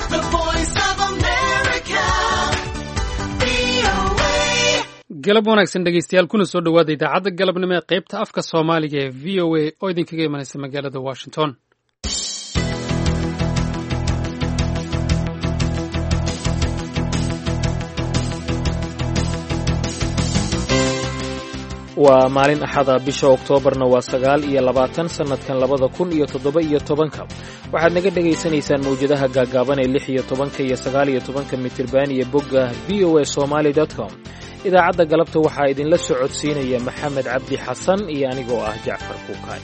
The Voice of America. VOA. galab wanaagsan dhegaystayaal kuna soo dhowaada idaacadda galabnimo ee qaybta afka soomaaliga ee v o a oo idinkaga imanaysa magaalada washington. waa maalin axada bisha oktoobarna waa 9 sannadkan 2017 waxaad naga dhegaysanaysaan mawjadaha gaagaaban ee 16 iyo 19 mitirban iyo bogga voasomali.com. idaacadda galabta waxaa idinla socodsiinaya maxamed cabdi xasan iyo anigoo ah jacfar kuukaay.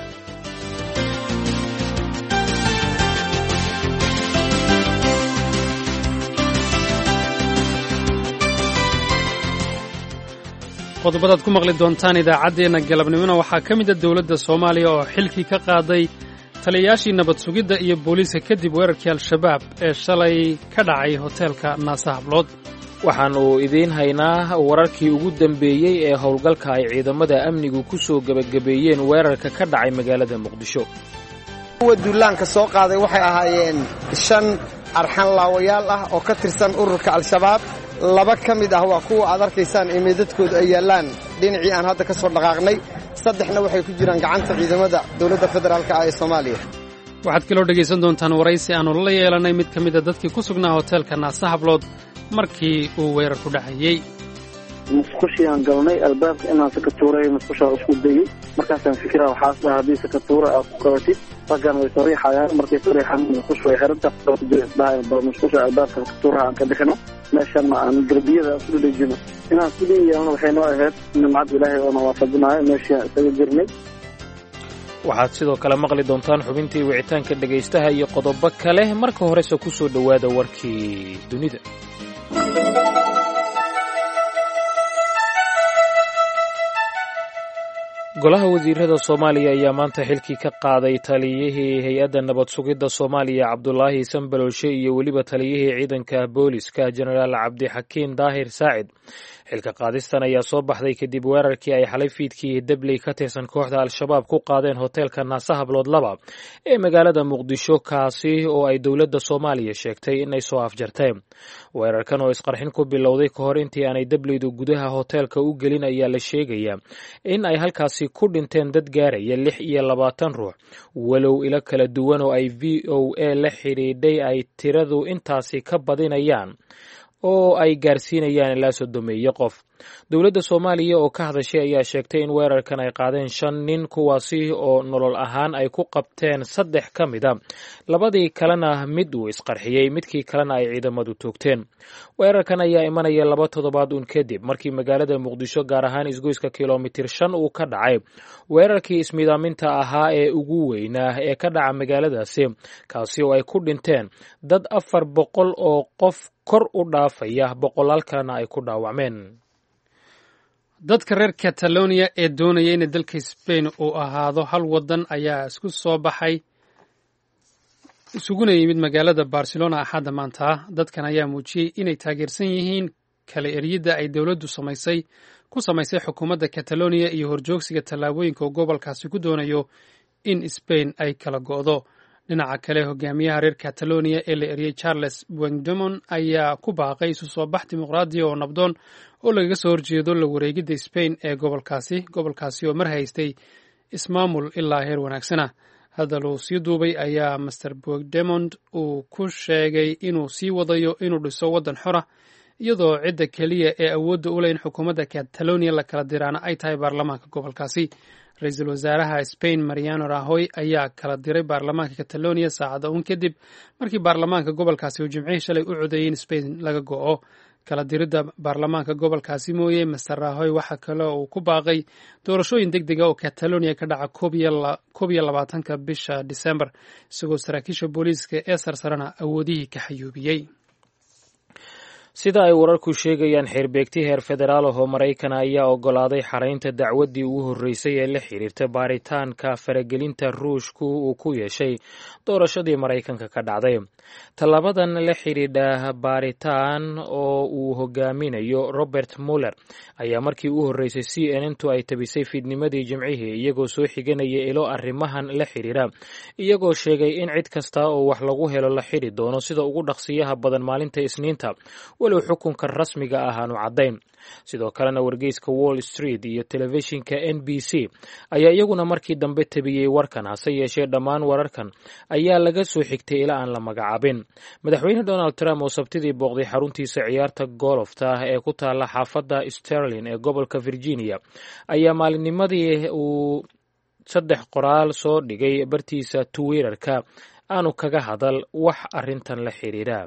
qodobadaad ku maqli doontaan idaacaddeenna galabnimona waxaa ka mid a dowladda soomaaliya oo xilkii ka qaaday taliyayaashii nabad sugidda iyo booliiska kadib weerarkii al-shabaab ee shalay ka dhacay hoteelka naasa hablood. waxaannu idiin haynaa wararkii ugu dambeeyey ee howlgalka ay ciidamada amnigu ku soo gebagabeeyeen weerarka ka dhacay magaalada muqdisho. kuwa duulaanka soo qaaday waxay ahaayeen 5 arxan laawayaal ah oo ka tirsan ururka al-shabaab. 2 ka mid ah waa kuwa aad arkaysaan ee meedadkooda ay yaallaan dhinacii aan hadda ka soo dhaqaaqnay. 3na waxay ku jiraan gacanta ciidamada dowladda federaalka ah ee Soomaaliya. waxaad kaloo dhegaysan doontaan waraysi aanu la yeelanay mid ka mid a dadkii ku sugnaa hoteelka naasa hablood markii uu weerar ku dhacayey. musqushiaan galnay albaabka inaan sakatuuray musqushaa isku dayey markaasaan fikira waxaas dhaha haddii sakatuura aad ku qabatid raggan way sariixayaan markay sariixaan musqush way xiranta musqusha albaabka sakatuuraha aan ka bixino meeshan ma aan darbiyada isku dhejino inaan isku dayaana waxay noo ahayd nimcad ilaahay oo na waafajinayo meeshaan isaga jirnay. waxaad sidoo kale maqli doontaan xubintii wicitaanka dhegaystaha iyo qodobo kale. marka horese ku soo dhowaada warkii dunida. golaha wasiirada soomaaliya ayaa maanta xilkii ka qaaday taliyihii hay-adda nabad sugidda soomaaliya cabdulaahi sanbalolshe iyo weliba taliyihii ciidanka booliska jenaraal cabdixakiin daahir saacid. xilka qaadistan ayaa soo baxday kadib weerarkii ay xalay fiidkii dabley ka tirsan kooxda al-shabaab ku qaadeen hoteelka naasa hablood 2 ee magaalada muqdisho, kaasi oo ay dowladda soomaaliya sheegtay inay soo afjarteen. weerarkan oo isqarxin ku bilowday ka hor intii aanay dableydu gudaha hoteelka u gelin ayaa la sheegayaa in ay halkaasi ku dhinteen dad gaaraya 26 ruux, walow ilo kala duwan oo ay v o a la xidhiidhay ay tiradu intaasi ka badinayaan oo ay gaarsiinayaan ilaa 30 qof. dowladda soomaaliya oo ka hadashay ayaa sheegtay in weerarkan ay qaadeen 5 nin, kuwaasi oo nolol ahaan ay ku qabteen 3 ka mid a. 2 kalena mid uu isqarxiyey, midkii kalena ay ciidamadu toogteen. weerarkan ayaa imanaya 2 toddobaad uun kadib markii magaalada muqdisho gaar ahaan isgoyska kilomitir 5 uu ka dhacay weerarkii ismiidaaminta ahaa ee ugu weynaa ee ka dhaca magaaladaasi, kaasi oo ay ku dhinteen dad 400 oo qof kor u dhaafaya, 100 kalena ay ku dhaawacmeen. dadka reer catalonia ee doonaya in dalka Spain uu ahaado hal wadan ayaa isuguna yimid magaalada Barcelona axadda maanta. dadkan ayaa muujiyey inay taageersan yihiin kala eryidda ay dowladdu ku samaysay xukuumadda Catalonia iyo horjoogsiga tallaabooyinka uu gobolkaasi ku doonayo in Spain ay kala go'do. dhinaca kale, hogaamiyaha reer Catalonia ee la eryey Charles Puigdemont ayaa ku baaqay isu soo bax dimuqraadi oo nabdoon oo lagaga soo horjeedo la wareegidda Spain ee gobolkaasi oo mar haystay ismaamul ilaa heer wanaagsana. hadal uu sii duubay ayaa Mr Puigdemont uu ku sheegay inuu sii wadayo inuu dhiso waddan xora, iyadoo cidda keliya ee awoodda u leh in xukuumadda Catalonia la kala diraana ay tahay baarlamaanka gobolkaasi. ra-iisul wasaaraha Spain Mariano Rajoy ayaa kala diray baarlamaanka Catalonia saacada uun kadib markii baarlamaanka gobolkaasi uu jimcihii shalay u codeeyey in Spain laga go'o. kala diridda baarlamaanka gobolkaasi mooye, Mr Rajoy waxa kale uu ku baaqay doorashooyin degdega oo Catalonia ka dhaca 21 bisha Disembar, isagoo saraakiisha booliiska ee sarsarana awoodihii ka xayuubiyey. sida ay wararku sheegayaan xeerbeegti heer federaal oo Maraykan ayaa ogolaaday xaraynta dacwaddii ugu horreysay ee la xiriirta baaritaanka faragelinta Ruushku uu ku yeeshay doorashadii Maraykanka ka dhacday. Tallaabadan la xidhiidha baaritaan oo uu hogaaminayo Robert Mueller ayaa markii ugu horreysay CNN-tu ay tabisay fiidnimadii Jimcihii iyagoo soo xiganaya ilo arrimahan la xidhiidha, iyagoo sheegay in cid kasta oo wax lagu helo la xidhi doono sida ugu dhaqsiyaha badan maalinta Isniinta, walow xukunka rasmiga ah aanu caddayn. Sidoo kalena wargeyska Wall Street iyo telefishinka NBC ayaa iyaguna markii dambe tabiyey warkan, hase yeeshee dhammaan wararkan ayaa laga soo xigtay ilaa aan la magacaabin. Madaxweyne Donald Trump oo sabtidii booqday xaruntiisa ciyaarta golofta ee ku taala xaafadda Sterling ee gobolka Virginia ayaa maalinnimadii uu 3 qoraal soo dhigay bartiisa Twitter-ka aanu kaga hadal wax arrintan la xiriira.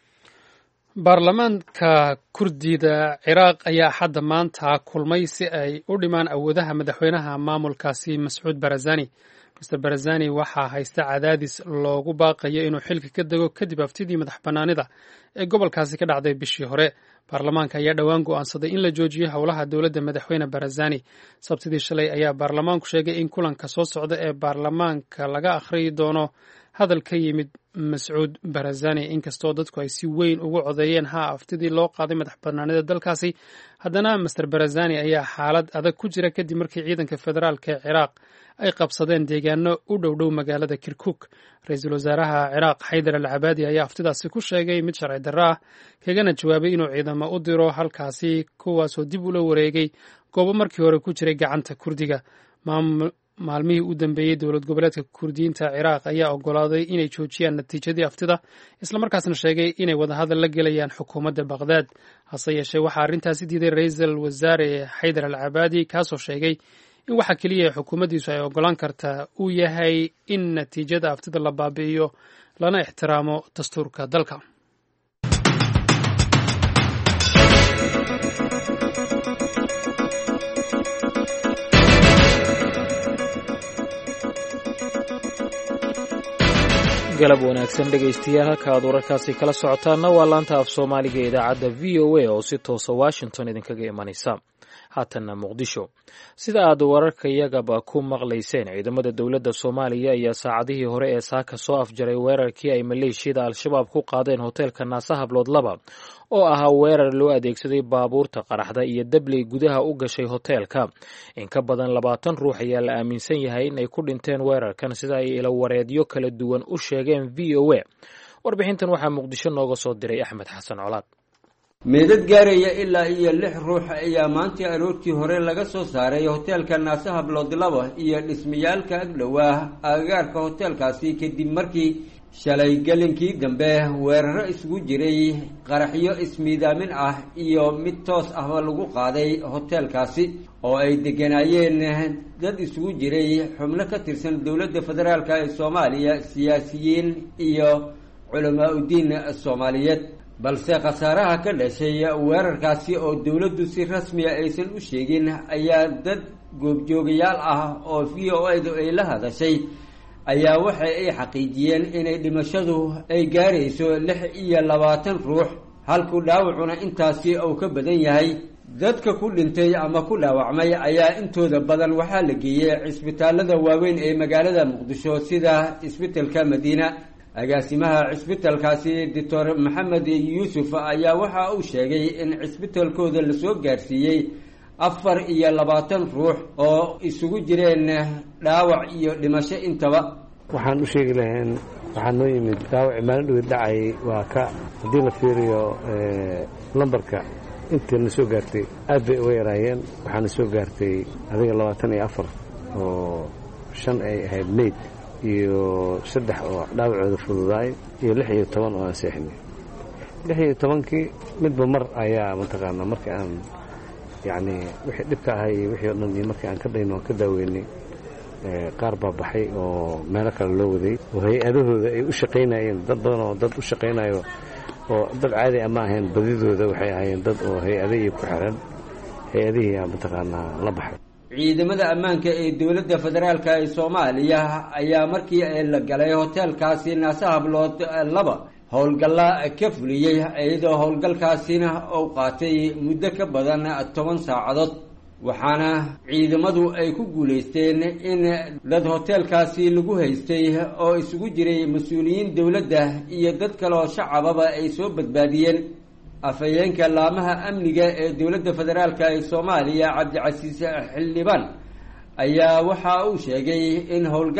baarlamaanka kurdida ciraaq ayaa hadda maanta kulmay si ay u dhimaan awoodaha madaxweynaha maamulkaasi Mascuud Barzani. Mr. Barzani waxaa haysta cadaadis loogu baaqayo inuu xilka ka dego kadib haftidii madax bannaanida ee gobolkaasi ka dhacday bishii hore. Baarlamaanka ayaa dhowaan go'aansaday in la joojiyo howlaha dowladda madaxweyne Barzani. Sabtidii shalay ayaa baarlamaanku sheegay in kulanka soo socda ee baarlamaanka laga akhriyi doono hadal ka yimid Mascuud Barzani. Inkastoo dadku ay si weyn ugu codeeyeen haftidii loo qaaday madax bannaanida dalkaasi, haddana Mr. Barzani ayaa xaalad adag ku jira kadib markii ciidanka federaalka ee Ciraaq ay qabsadeen deegaano u dhow magaalada Kirkuk. Ra-iisul wasaaraha Ciraaq Xaydar al-Cabaadi ayaa haftidaasi ku sheegay mid sharci darro ah, kagana jawaabay inuu ciidamo u diro halkaasi, kuwaasoo dib ula wareegay goobo markii hore ku jiray gacanta Kurdiga. Maalmihii u dambeeyey dowlad goboleedka Kurdiyiinta Ciraaq ayaa ogolaaday inay joojiyaan natiijadii haftida, islamarkaasna sheegay inay wadahadal la gelayaan xukuumadda Baqdaad. Hase yeeshee waxaa arrintaasi diiday ra-iisul wasaare Xaydar al-Cabaadi, kaasoo sheegay in waxa keliya xukuumaddiisu ay ogolaan kartaa uu yahay in natiijada haftida la baabi'iyo lana ixtiraamo dastuurka dalka. galab wanaagsan dhegaystayaal, halka aad wararkaasi kala socotaanna waa laanta af Soomaaliga ee idaacadda VOA oo si toosa Washington idinkaga imanaysa. haatanna Muqdisho. Sida aad wararkayagaba ku maqlayseen, ciidamada dowladda Soomaaliya ayaa saacadihii hore ee saaka soo afjaray weerarkii ay maleeshiyada Al-Shabaab ku qaadeen hoteelka Naasa Hablood 2 oo ahaa weerar loo adeegsaday baabuurta qaraxda iyo dabley gudaha u gashay hoteelka. In ka badan 20 ruux ayaa la aaminsan yahay in ay ku dhinteen weerarkan, sida ay ila wareedyo kala duwan u sheegeen VOA. Warbixintan waxaa Muqdisho nooga soo diray Axmed Xasan Colaad. meedad gaaraya ilaa iyo 6 ruux ayaa maanta aroortii hore laga soo saaray hoteelka Naasa Hablood 2 iyo dhismayaalka agdhowaa agagaarka hoteelkaasi kadib markii shalay galinkii dambe weeraro isugu jiray qaraxyo ismiidaamin ah iyo mid toos ah lagu qaaday hoteelkaasi oo ay deganayeen dad isugu jiray xubno ka tirsan dowladda federaalka ee Soomaaliya, siyaasiyiin iyo culamaa u diin Soomaaliyeed. balse khasaaraha ka dhashay weerarkaasi oo dowladdu si rasmi ah aysan u sheegin ayaa dad goobjoogayaal ah oo VOA-du ay la hadashay ayaa waxa ay xaqiijiyeen inay dhimashadu ay gaarayso 26 ruux, halku dhaawacuna intaasi uu ka badan yahay. dadka ku dhintay ama ku dhaawacmay ayaa intooda badan waxaa la geeyay cisbitaalada waaweyn ee magaalada Muqdisho sida isbitaalka Madiina. agaasimaha cisbitaalkaasi Dr. Maxamed Yuusuf ayaa waxa uu sheegay in cisbitaalkooda la soo gaarsiiyey 24 ruux oo isugu jireen dhaawac iyo dhimasho intaba. waxaan u sheegi lahayn waxaa noo yimid dhaawac maalin dhow dhacay, waa ka haddii la fiiriyo lambarka intii na soo gaartay aad bay uga yaraayeen. waxaana soo gaartay adiga 24 oo 5 ay ahayd meyd iyo 3 oo dhaawacooda fududaay iyo 16 oo aan seexinay. 16kii midba mar ayaa mataqaanaa markii aan yacni wixii dhibka ahay iyo wixii oo dhan iyo markii aan ka dhayno ka daaweynay qaar baa baxay oo meelo kale loo waday oo hay-adahooda ay u shaqaynayeen. dad badan oo dad u shaqaynayo oo dad caadi ama ahayn, badidooda waxay ahaayeen dad oo hay-adihii ku xiran, hay-adihii mataqaanaa la baxay. ciidamada ammaanka ee dowladda federaalka ee Soomaaliya ayaa markii ay la galay hoteelkaasi Naasa Hablood 2 howlgalla ka fuliyey iyadoo howlgalkaasina uu qaatay muddo ka badan 10 saacadood waxaana ciidamadu ay ku guuleysteen in dad hoteelkaasi lagu haystay oo isugu jiray mas'uuliyiin dowladda iyo dad kale oo shacababa ay soo badbaadiyeen afayeenka laamaha amniga ee dowladda federaalka ee Soomaaliya Cabdicasiis Xildhibaan ayaa waxa uu sheegay in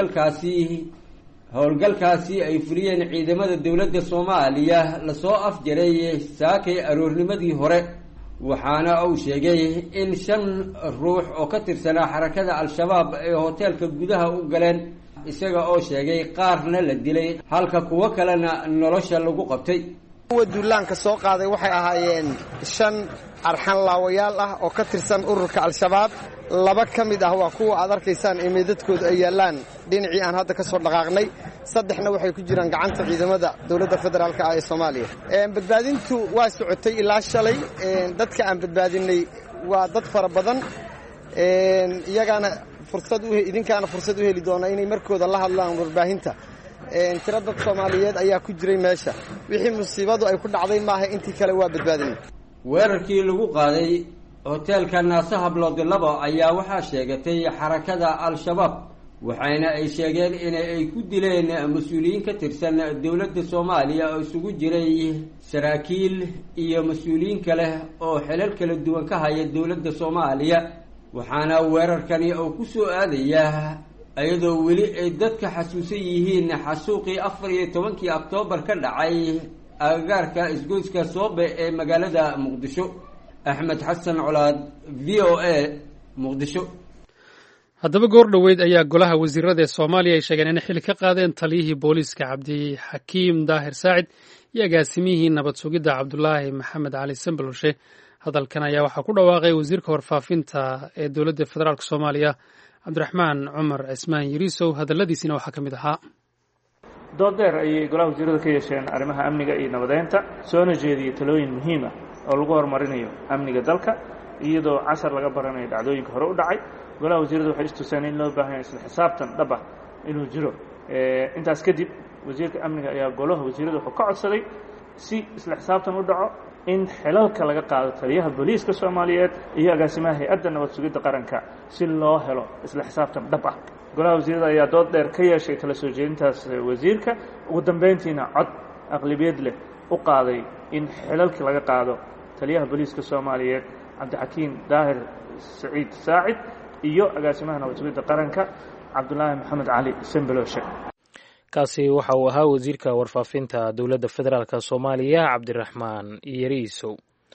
howlgalkaasi ay fuliyeen ciidamada dowladda Soomaaliya la soo afjaray saakay aroornimadii hore waxaana uu sheegay in 5 ruux oo ka tirsanaa xarakada al-shabaab ay hoteelka gudaha u galeen isaga oo sheegay qaarna la dilay halka kuwa kalena nolosha lagu qabtay kuwa duulaanka soo qaaday waxay ahaayeen 5 arxan laawayaal ah oo ka tirsan ururka al-shabaab 2 ka mid ah waa kuwa aad arkaysaan imeedadkooda ay yaalaan dhinacii aan hadda ka soo dhaqaaqnay 3na waxay ku jiraan gacanta ciidamada dowladda federaalka ee Soomaaliya badbaadintu waa socotay ilaa shalay dadka aan badbaadinay waa dad fara badan iyagana idinkaana fursad u heli doona inay markooda la hadlaan warbaahinta tiro dad Soomaaliyeed ayaa ku jiray meesha wixii musiibadu ay ku dhacday maaha intii kale waa badbaadinay weerarkii lagu qaaday hoteelka Naasaha Blood Labo ayaa waxaa sheegatay xarakada al-shabaab waxayna ay sheegeen in ay ku dileen mas'uuliyiin ka tirsan dowladda Soomaaliya oo isugu jiray saraakiil iyo mas'uuliyiin kale oo xilal kala duwan ka haya dowladda Soomaaliya waxaana weerarkani uu ku soo aadayaa ayadoo weli ay dadka xasuusan yihiin xasuuqii 14 Oktoobar ka dhacay agagaarka isgoyska Soobe ee magaalada Muqdisho Axmed Xasan Colaad VOA Muqdisho haddaba goor dhoweyd ayaa golaha wasiirada ee Soomaaliya ay sheegeen in xil ka qaadeen taliyihii booliska Cabdi Xakiim Daahir Saacid iyo agaasimihii nabad sugidda Cabdulaahi Maxamed Cali Sambaloshe hadalkan ayaa waxaa ku dhawaaqay wasiirka warfaafinta ee dowladda federaalka Soomaaliya Cabdiraxmaan Cumar Cismaan Yariisow hadalladiisina waxaa ka mid ahaa dood dheer ayay golaha wasiirada ka yeesheen arrimaha amniga iyo nabadeynta soona jeediyey talooyin muhiim ah oo lagu horumarinayo amniga dalka iyadoo casar laga baranayo dhacdooyinka hore u dhacay golaha wasiirada waxay istuseen in loo baahan yahay isla xisaabtan dhab ah inuu jiro intaas kadib wasiirka amniga ayaa golaha wasiirada wuxuu ka codsaday si isla xisaabtan u dhaco in xilalka laga qaado taliyaha booliiska Soomaaliyeed iyo agaasimaha hay'adda nabad sugidda qaranka si loo helo isla xisaabtan dhab ah golaha wasiirada ayaa dood dheer ka yeeshay kala soo jeedintaas wasiirka ugu dambeyntiina cod aqlabiyad leh u qaaday in xilalka laga qaado taliyaha booliiska Soomaaliyeed Cabdi Xakiim Daahir Saacid iyo agaasimaha nabad sugidda qaranka Cabdulaahi Maxamed Cali Sambaloshe kaasi waxa uu ahaa wasiirka warfaafinta dowladda federaalka Soomaaliya Cabdiraxmaan Yariisow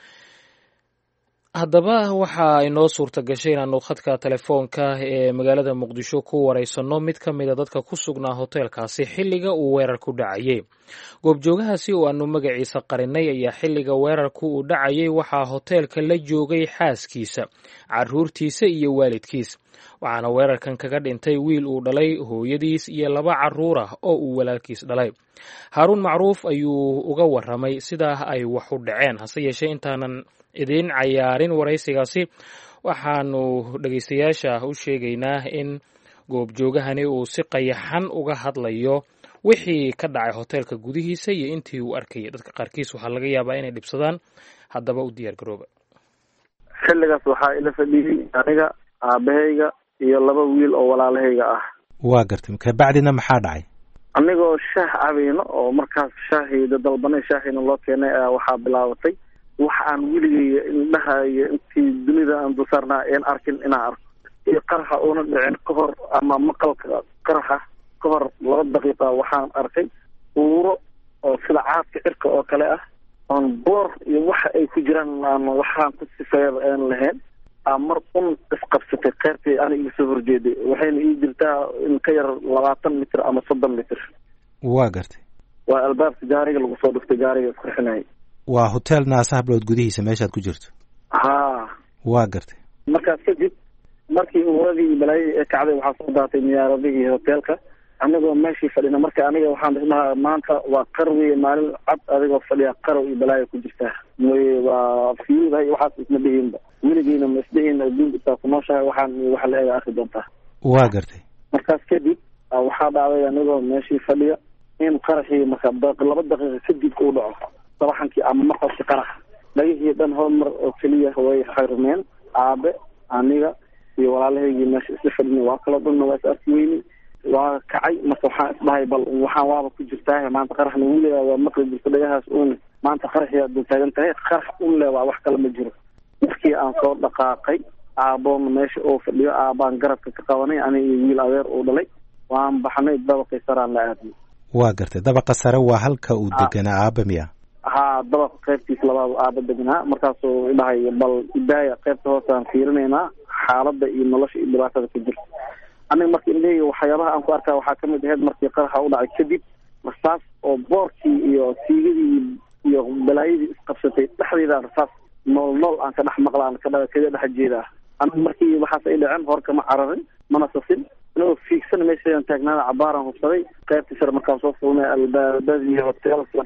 haddaba waxa ay noo suurta gashay inaanu khadka telefoonka ee magaalada Muqdisho ku wareysano mid ka mid a dadka ku sugnaa hoteelkaasi xilliga uu weerarku dhacayay goobjoogahaasi oo aanu magaciisa qarinay ayaa xilliga weerarku uu dhacayay waxaa hoteelka la joogay xaaskiisa carruurtiisa iyo waalidkiis waxaana weerarkan kaga dhintay wiil uu dhalay hooyadiis iyo 2 carruur ah oo uu walaalkiis dhalay Haaruun Macruuf ayuu uga waramay sidaa ay wax u dhaceen hase yeeshee intaanan idin cayaarin waraysigaasi waxaanu dhageystayaasha u sheegaynaa in goobjoogahani uu si qayaxan uga hadlayo wixii ka dhacay hoteelka gudihiisa iyo intii uu arkayay dadka qaarkiis waxaa laga yaabaa inay dhibsadaan haddaba u diyaar garooba xilligaas waxaa ila fadhiyey aniga aabahayga iyo 2 wiil oo walaalahayga ah waa gartay ka bacdina maxaa dhacay anigoo shaah cabayno oo markaas shaahida dalbanay shaahina loo keenay waxaa bilaabatay waxa aan weligay indhahayo intii dunida aan dulsaarnaa aan arkin inaan arko iyo qaraxa oona dhicin ka hor ama maqalka qaraxa ka hor 2 daqiiqo waxaan arkay uuro oo sida caadka cirka oo kale ah on boor iyo waxa ay ku jiraan aan waxaan ku sifeeyay aan lahayn amar isqabsatay qaybtii aniga soo horjeeday waxayna ii jirtaa in ka yar 20 mitir ama 30 mitir waa gartay waa albaabka gaariga lagu soo dhuftay gaariga isqarxinay waa hotel Naasaha Blood gudihiisa meeshaad ku jirto waa gartay markaas kadib markii uuradii balay ee kacday waxaa soo daatay miyaaradii hotelka anigoo meeshii fadhina marka aniga waxaan dhahaa maanta waa qarwi maalin cad adigoo fadhiya qarw iyo balaayo ku jirta waa fiiday waxaas isma dhihinba weligiina ma isdhihin adduunka ku nooshahay waxaan waxa la eega arki doontaa waa gartay markaas kadib waxaa dhacday anigoo meeshii fadhiya in qaraxii marka 2 daqiiqo kadib uu dhaco sabaxankii ama markaasi qarax dhagihii dhan hal mar oo keliya way xirmeen aabe aniga iyo walaalahaygii meesha isla fadhiyay waa kala dhanna waa arkiweyni waa kacay marka waxaan isdhahay bal waxaan waaba ku jirtaa maanta qaraxna wuu leeyahay waa maqli jirta dhagahaas uun maanta qaraxii aad taagan tahay qarax uun leeyahay wax kale ma jiro markii aan soo dhaqaaqay aaboon meesha oo fadhiyo aabaan garabka ka qabanay aniga iyo wiil adeer uu dhalay waan baxnay dabaqii saraan la aadnay waa gartay dabaqa sare waa halka uu deganaa aaba miya haa dabaqa qaybtiisa labaad aaba deganaa markaasuu idhahay bal idaaya qaybta hoosaan fiirinaynaa xaaladda iyo nolosha iyo dhibaatada ku jirta aniga markii indhahayga waxyaabaha aan ku arkaa waxaa kamid ahayd markii qaraxa u dhacay kadib rasaas oo boorkii iyo siigadii iyo balaayadii isqabsatay dhexdeeda rasaas nool aan ka dhex maqlaan kaga dhex jeedaa aniga markii waxaas ay dhaceen hor kama cararin mana sasin inuu fiigsan meeshaan taagnaada cabaaran hubsaday qaybtii sare markaan soo fulnay albaabadii hoteelka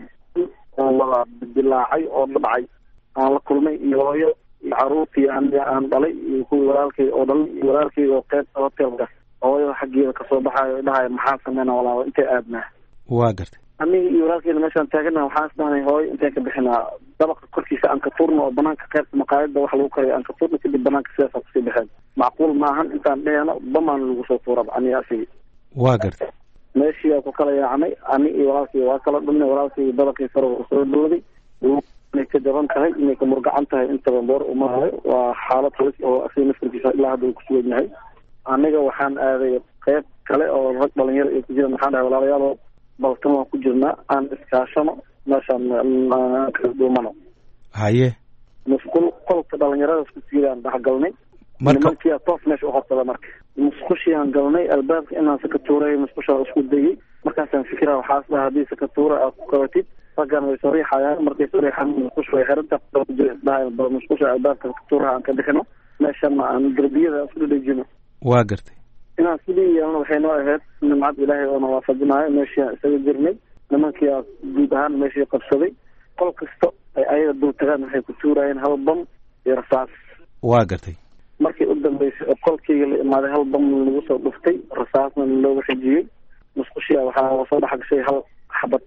wala dilaacay oo dhacay aan la kulmay iyo hooyo iyo caruurtii aan dhalay iyo kuwii walaalkay oo dhalay iyo walaalkay oo qaybta hoteelka hooyada xaggeeda kasoo baxaayo dhahay maxaa sameynaa walaalo intay aadnaa waa gartay aniga iyo walaalkeyna meeshaan taagana waxaan isdhahnay hooyo intay ka bixinaa dabaqa korkiisa aan ka tuurno oo banaanka qaybta maqaayada wax lagu karayo aan ka tuurno kadib banaanka sidaas kusii baxeen macquul maahan intaan dheeno bamaan lagu soo tuuraba aniga asigi waa gartay meeshii aan ku kala yaacnay ani iyo walaalkay waa kala dhumnay walaalkay dabaqii sare uu soo dhowday inay ka jaban tahay inay ka murgacan tahay intaba boor uma hayo waa xaalad halis oo asiga naftirkiisa ilaa hadda uu ku sugan yahay aniga waxaan aaday qayb kale oo rag dhalinyaro ay ku jiraan waxaan dhahay walaalayaal balkan waan ku jirnaa aan iskaashano meeshaan kala duumano haye musqul qolka dhalinyaradaas ku siidaan dhexgalnay nimankiia toof meesha u hortada marka musqushiaan galnay albaabka inaan sakatuuray musqushaa isku dayay markaasaan fikira waxaas dhaha haddii sakatuura aad ku qabatid raggan way soo riixayaan markay soo riixaan musqusha way xiranta dhahay musqusha albaabka sakatuuraha aan ka bixino meeshana aan darbiyada isku dhadhejino waa gartay inaan sidii yeelno waxay noo ahayd nimcad ilaahay oo na waafajinaayo meeshii isaga jirnay nimankii aa guud ahaan meeshii qabsaday qol kasta ay ayaga dul tagaan waxay ku tuurayeen hal bam iyo rasaas waa gartay markii u dambeysay oo qolkayga la imaaday hal bam lagu soo dhuftay rasaasna looga xijiyey musqushia waxaa soo dhexgashay hal xabad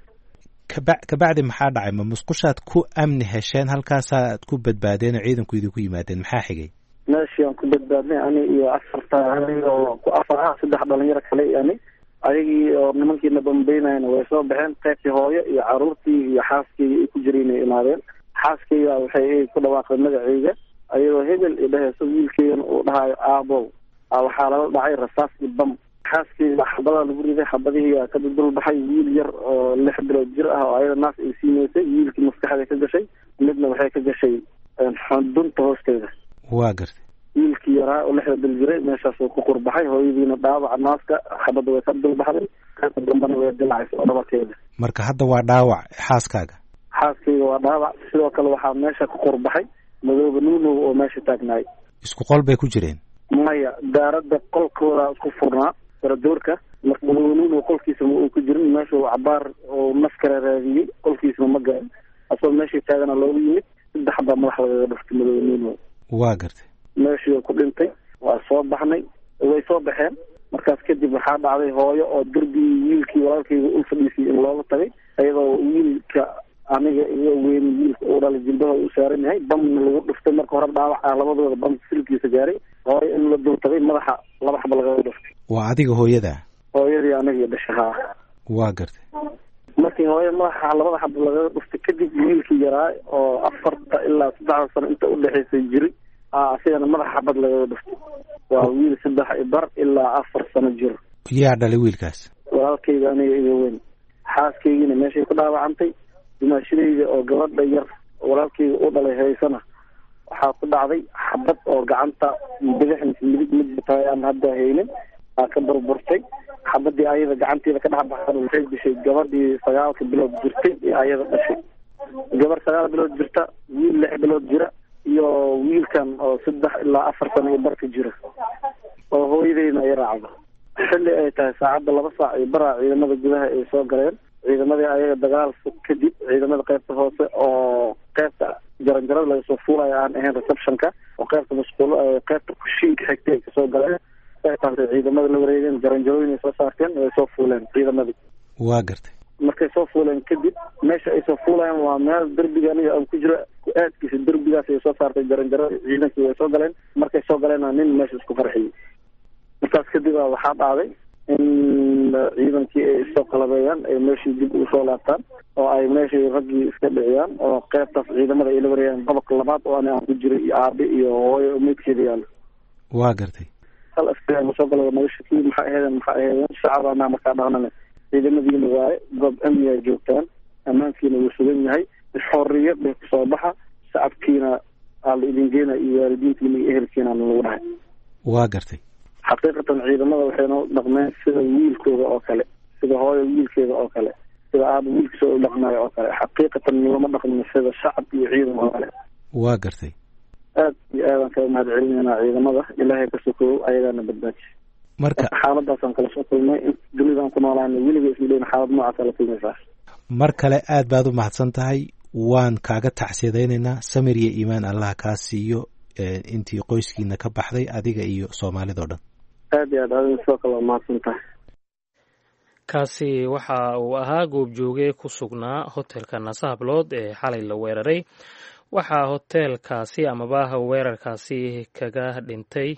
kabacdi maxaa dhacay ma musqushaad ku amni hesheen halkaasaad ku badbaadeen oo ciidanku idinku yimaadeen maxaa xigay meeshii aan ku badbaadnay ani iyo afarta aniga oo ku afar ah 3 dhalinyaro kale yani ayagii oo nimankiina bambeynayna way soo baxeen qaybtii hooyo iyo caruurtii iyo xaaskeyga ay ku jireen ay imaadeen xaaskeyga waxay ku dhawaaqday magaceyga ayadoo hebel i dhahayso wiilkeygana uu dhahayo aabow waxaa lala dhacay rasaas iyo bam xaaskeyga xabadaa lagu riday xabadihii ka dul baxay wiil yar oo 6 bilood jir ah oo ayada naas ay siineysay wiilkii maskaxda ka gashay midna waxay ka gashay xudunta hoosteeda waa gartay wiilkii yaraa oo 6 bil jiray meeshaas uu ku qurbaxay hooyadiina dhaawaca naaska xabadda way ka dul baxday qaybta dambana way dilaacaysa oo dhabarkeeda marka hadda waa dhaawac xaaskaaga xaaskeyga waa dhaawac sidoo kale waxaa meesha ku qurbaxay madooba nuunow oo meesha taagnaay isku qol bay ku jireen maya daaradda qolkooda isku furnaa saradoorka marka madooba nuunow qolkiisa ma uu ku jirin meesha uu cabaar oo naf kala raadiyey qolkiisana ma garan asagoo meeshii taagana loogu yimid 3 baa madaxa lagaga dhuftay madooba nuunow waa gartay meeshii ku dhintay waa soo baxnay way soo baxeen markaas kadib waxaa dhacday hooyo oo derbigii wiilkii walaalkeyga u fadhiisay in looga tagay iyadoo wiilka aniga iyo weyn wiilka uu dhalay jilbaha u saaran yahay bamna lagu dhuftay marka hore dhaawac ah labadooda bam silkiisa gaaray hooyo in la dul tagay madaxa 2 xaba lagaga dhuftay waa adiga hooyada hooyadii aniga dhashaha waa gartay markii hooyo madaxa 2 xaba lagaga dhuftay kadib wiilkii yaraa oo 4 ilaa 3 sano inta u dhaxaysay jiray asigana madaxa xabad lagaga dhuftay waa wiil 3 bar ilaa 4 sano jir yaa dhalay wiilkaas walaalkeyga aniga iga weyn xaaskeygiina meeshay ku dhaawacantay dimaashadeyda oo gabadha yar walaalkeyga u dhalay haysana waxaa ku dhacday xabad oo gacanta bidixnis midig midtahay aan hadda haynin aa ka burburtay xabadii ayada gacanteeda ka dhex baxsan waxay dishay gabadhii 9 bilood jirtay ee ayada dhashay gabar 9 bilood jirta wiil 6 bilood jira iyo wiilkan oo 3 ilaa 4 sano iyo barka jira oo hooyadeyna ay raacdo xilli ay tahay saacadda 2 saac ay baraa ciidamada gudaha ay soo galeen ciidamadii ayaga dagaal kadib ciidamada qaybta hoose oo qaybta jaranjarada laga soo fuulaya aan ahayn receptionka oo qaybta masquulo qaybta kushiinka xigtay ay kasoo galeen qaybtaas ciidamada la wareegeen jaranjarooyin ay soo saarteen ay soo fuuleen ciidamadii waa gartay markay soo fuuleen kadib meesha ay soo fuulayaan waa meel derbiga aniga aan ku jiro aadkiisa derbigaas ay soo saartay jaranjaro ciidankii way soo galeen markay soo galeenna nin meesha isku qarxiyey markaas kadib waxaa dhacday in ciidankii ay soo qalabeeyaan ay meeshii dib ugu soo laabtaan oo ay meeshii raggii iska dhiciyaan oo qeybtaas ciidamada ay la wareeyaan gobolka labaad oo ani aan ku jiray iyo aabe iyo hooyo meydkeeda yaalo waa gartay hal askari ma soo galo noloshakii maxay ahaydeen shacab anaa markaa dhaqnane ciidamadiina waaye goob amni ay joogtaan ammaankiina wuu sugan yahay xorriyad bay kusoo baxa shacabkiina aa la idin geena iyo waalidiintiina iyo ehelkiina lagu dhahay waa gartay xaqiiqatan ciidamada waxay noo dhaqmeen sida wiilkooda oo kale sida hooyo wiilkeeda oo kale sida aaba wiilkiisa u dhaqmayo oo kale xaqiiqatan lama dhaqmin sida shacab iyo ciidan oo kale waa gartay aad iyo aadaan kaga mahad celinaynaa ciidamada ilaahay ka sokow ayagaana badbaaji marka xaaladaasaan kala soo kulmay in dunidaan ku noolaana weliga isma dheyn xaalad noocaasa la kulmaysaa mar kale aad baad u mahadsan tahay waan kaaga tacsiyadaynaynaa samir iyo iimaan allah kaa siiyo intii qoyskiina ka baxday adiga iyo soomaalida o dhan aad iyo aad adiga sidoo kale waa mahadsan tahay kaasi waxa uu ahaa goobjooge ku sugnaa hotelka nasahablood ee xalay la weeraray waxaa hoteelkaasi amaba weerarkaasi kaga dhintay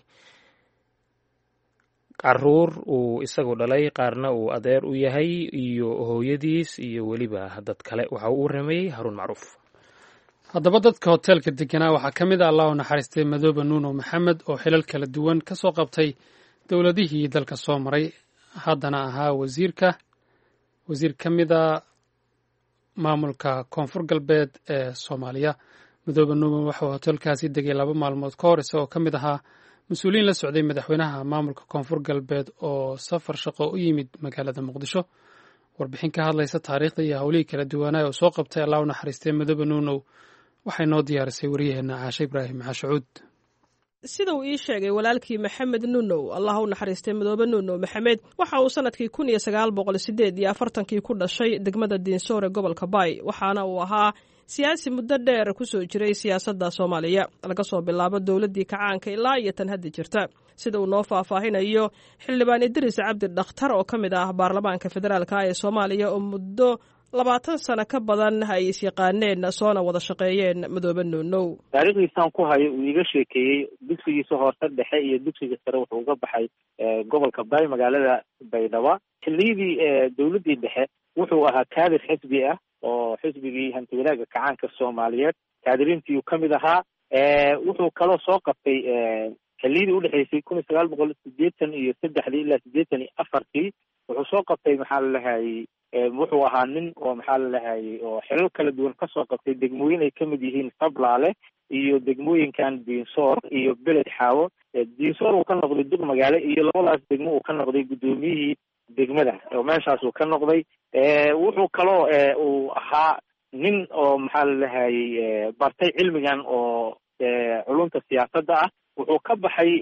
caruur uu isagu dhalay qaarna uu adeer u yahay iyo hooyadiis iyo weliba dad kale waxa uu rameeyey haruun macruuf haddaba dadka hoteelka deganaa waxaa ka mid a allah u naxariistay madoobe nuuno maxamed oo xilal kala duwan ka soo qabtay dowladihii dalka soo maray haddana ahaa wasiir ka mid a maamulka koonfur galbeed ee soomaaliya madoobe nuuno waxuu hoteelkaasi degay 2 maalmood ka hor isagoo ka mid ahaa mas-uuliyiin la socday madaxweynaha maamulka koonfur galbeed oo safar shaqo u yimid magaalada muqdisho warbixin ka hadlaysa taariikhda iyo howlihii kala duwanaa oo soo qabtay allah u naxariistay madoobe nuunow waxay noo diyaarisay waryaheena caashe ibraahim maxashucuud sida uu ii sheegay walaalkii maxamed nuunow allah u naxariistay madoobe nuunow maxamed waxa uu sanadkii 1948 ku dhashay degmada diinsoor ee gobolka baay waxaana uu ahaa siyaasi muddo dheer ku soo jiray siyaasadda Soomaaliya laga soo bilaabo dawladdii kacaanka ilaa iyo tan hadda jirta sida uu noo faahfaahinayo xildhibaan Idris Cabdi Dhakhtar oo ka mid ah baarlamaanka federaalka ee Soomaaliya oo muddo 20 sano ka badan ay is yaqaaneen soona wada shaqeeyeen madoobe nuunow taariikhdiisaan ku hayo uu iga sheekeeyey dugsigiisa hoose dhexe iyo dugsiga sare wuxuu uga baxay gobolka Baay magaalada Baydhabo xilliyadii dawladdii dhexe wuxuu ahaa kaadir xisbi ah oo xisbigii hantiwadaagga kacaanka Soomaaliyeed kaadirintii uu ka mid ahaa wuxuu kaloo soo qabtay xilliyadii u dhaxaysay 1983 ilaa 84 wuxuu soo qabtay maxaa la lahayay wuxuu ahaa nin oo maxaa la lahayay oo xilal kala duwan ka soo qabtay degmooyin ay ka mid yihiin Sablaale iyo degmooyinkan Diinsoor iyo Beled Xaawo Diinsoor uu ka noqday dug magaalo iyo labadaas degmo uu ka noqday gudoomiyihii degmada oo meeshaas uu ka noqday wuxuu kaloo uu ahaa nin oo maxaa la lahayay bartay cilmigan oo culumta siyaasadda ah wuxuu ka baxay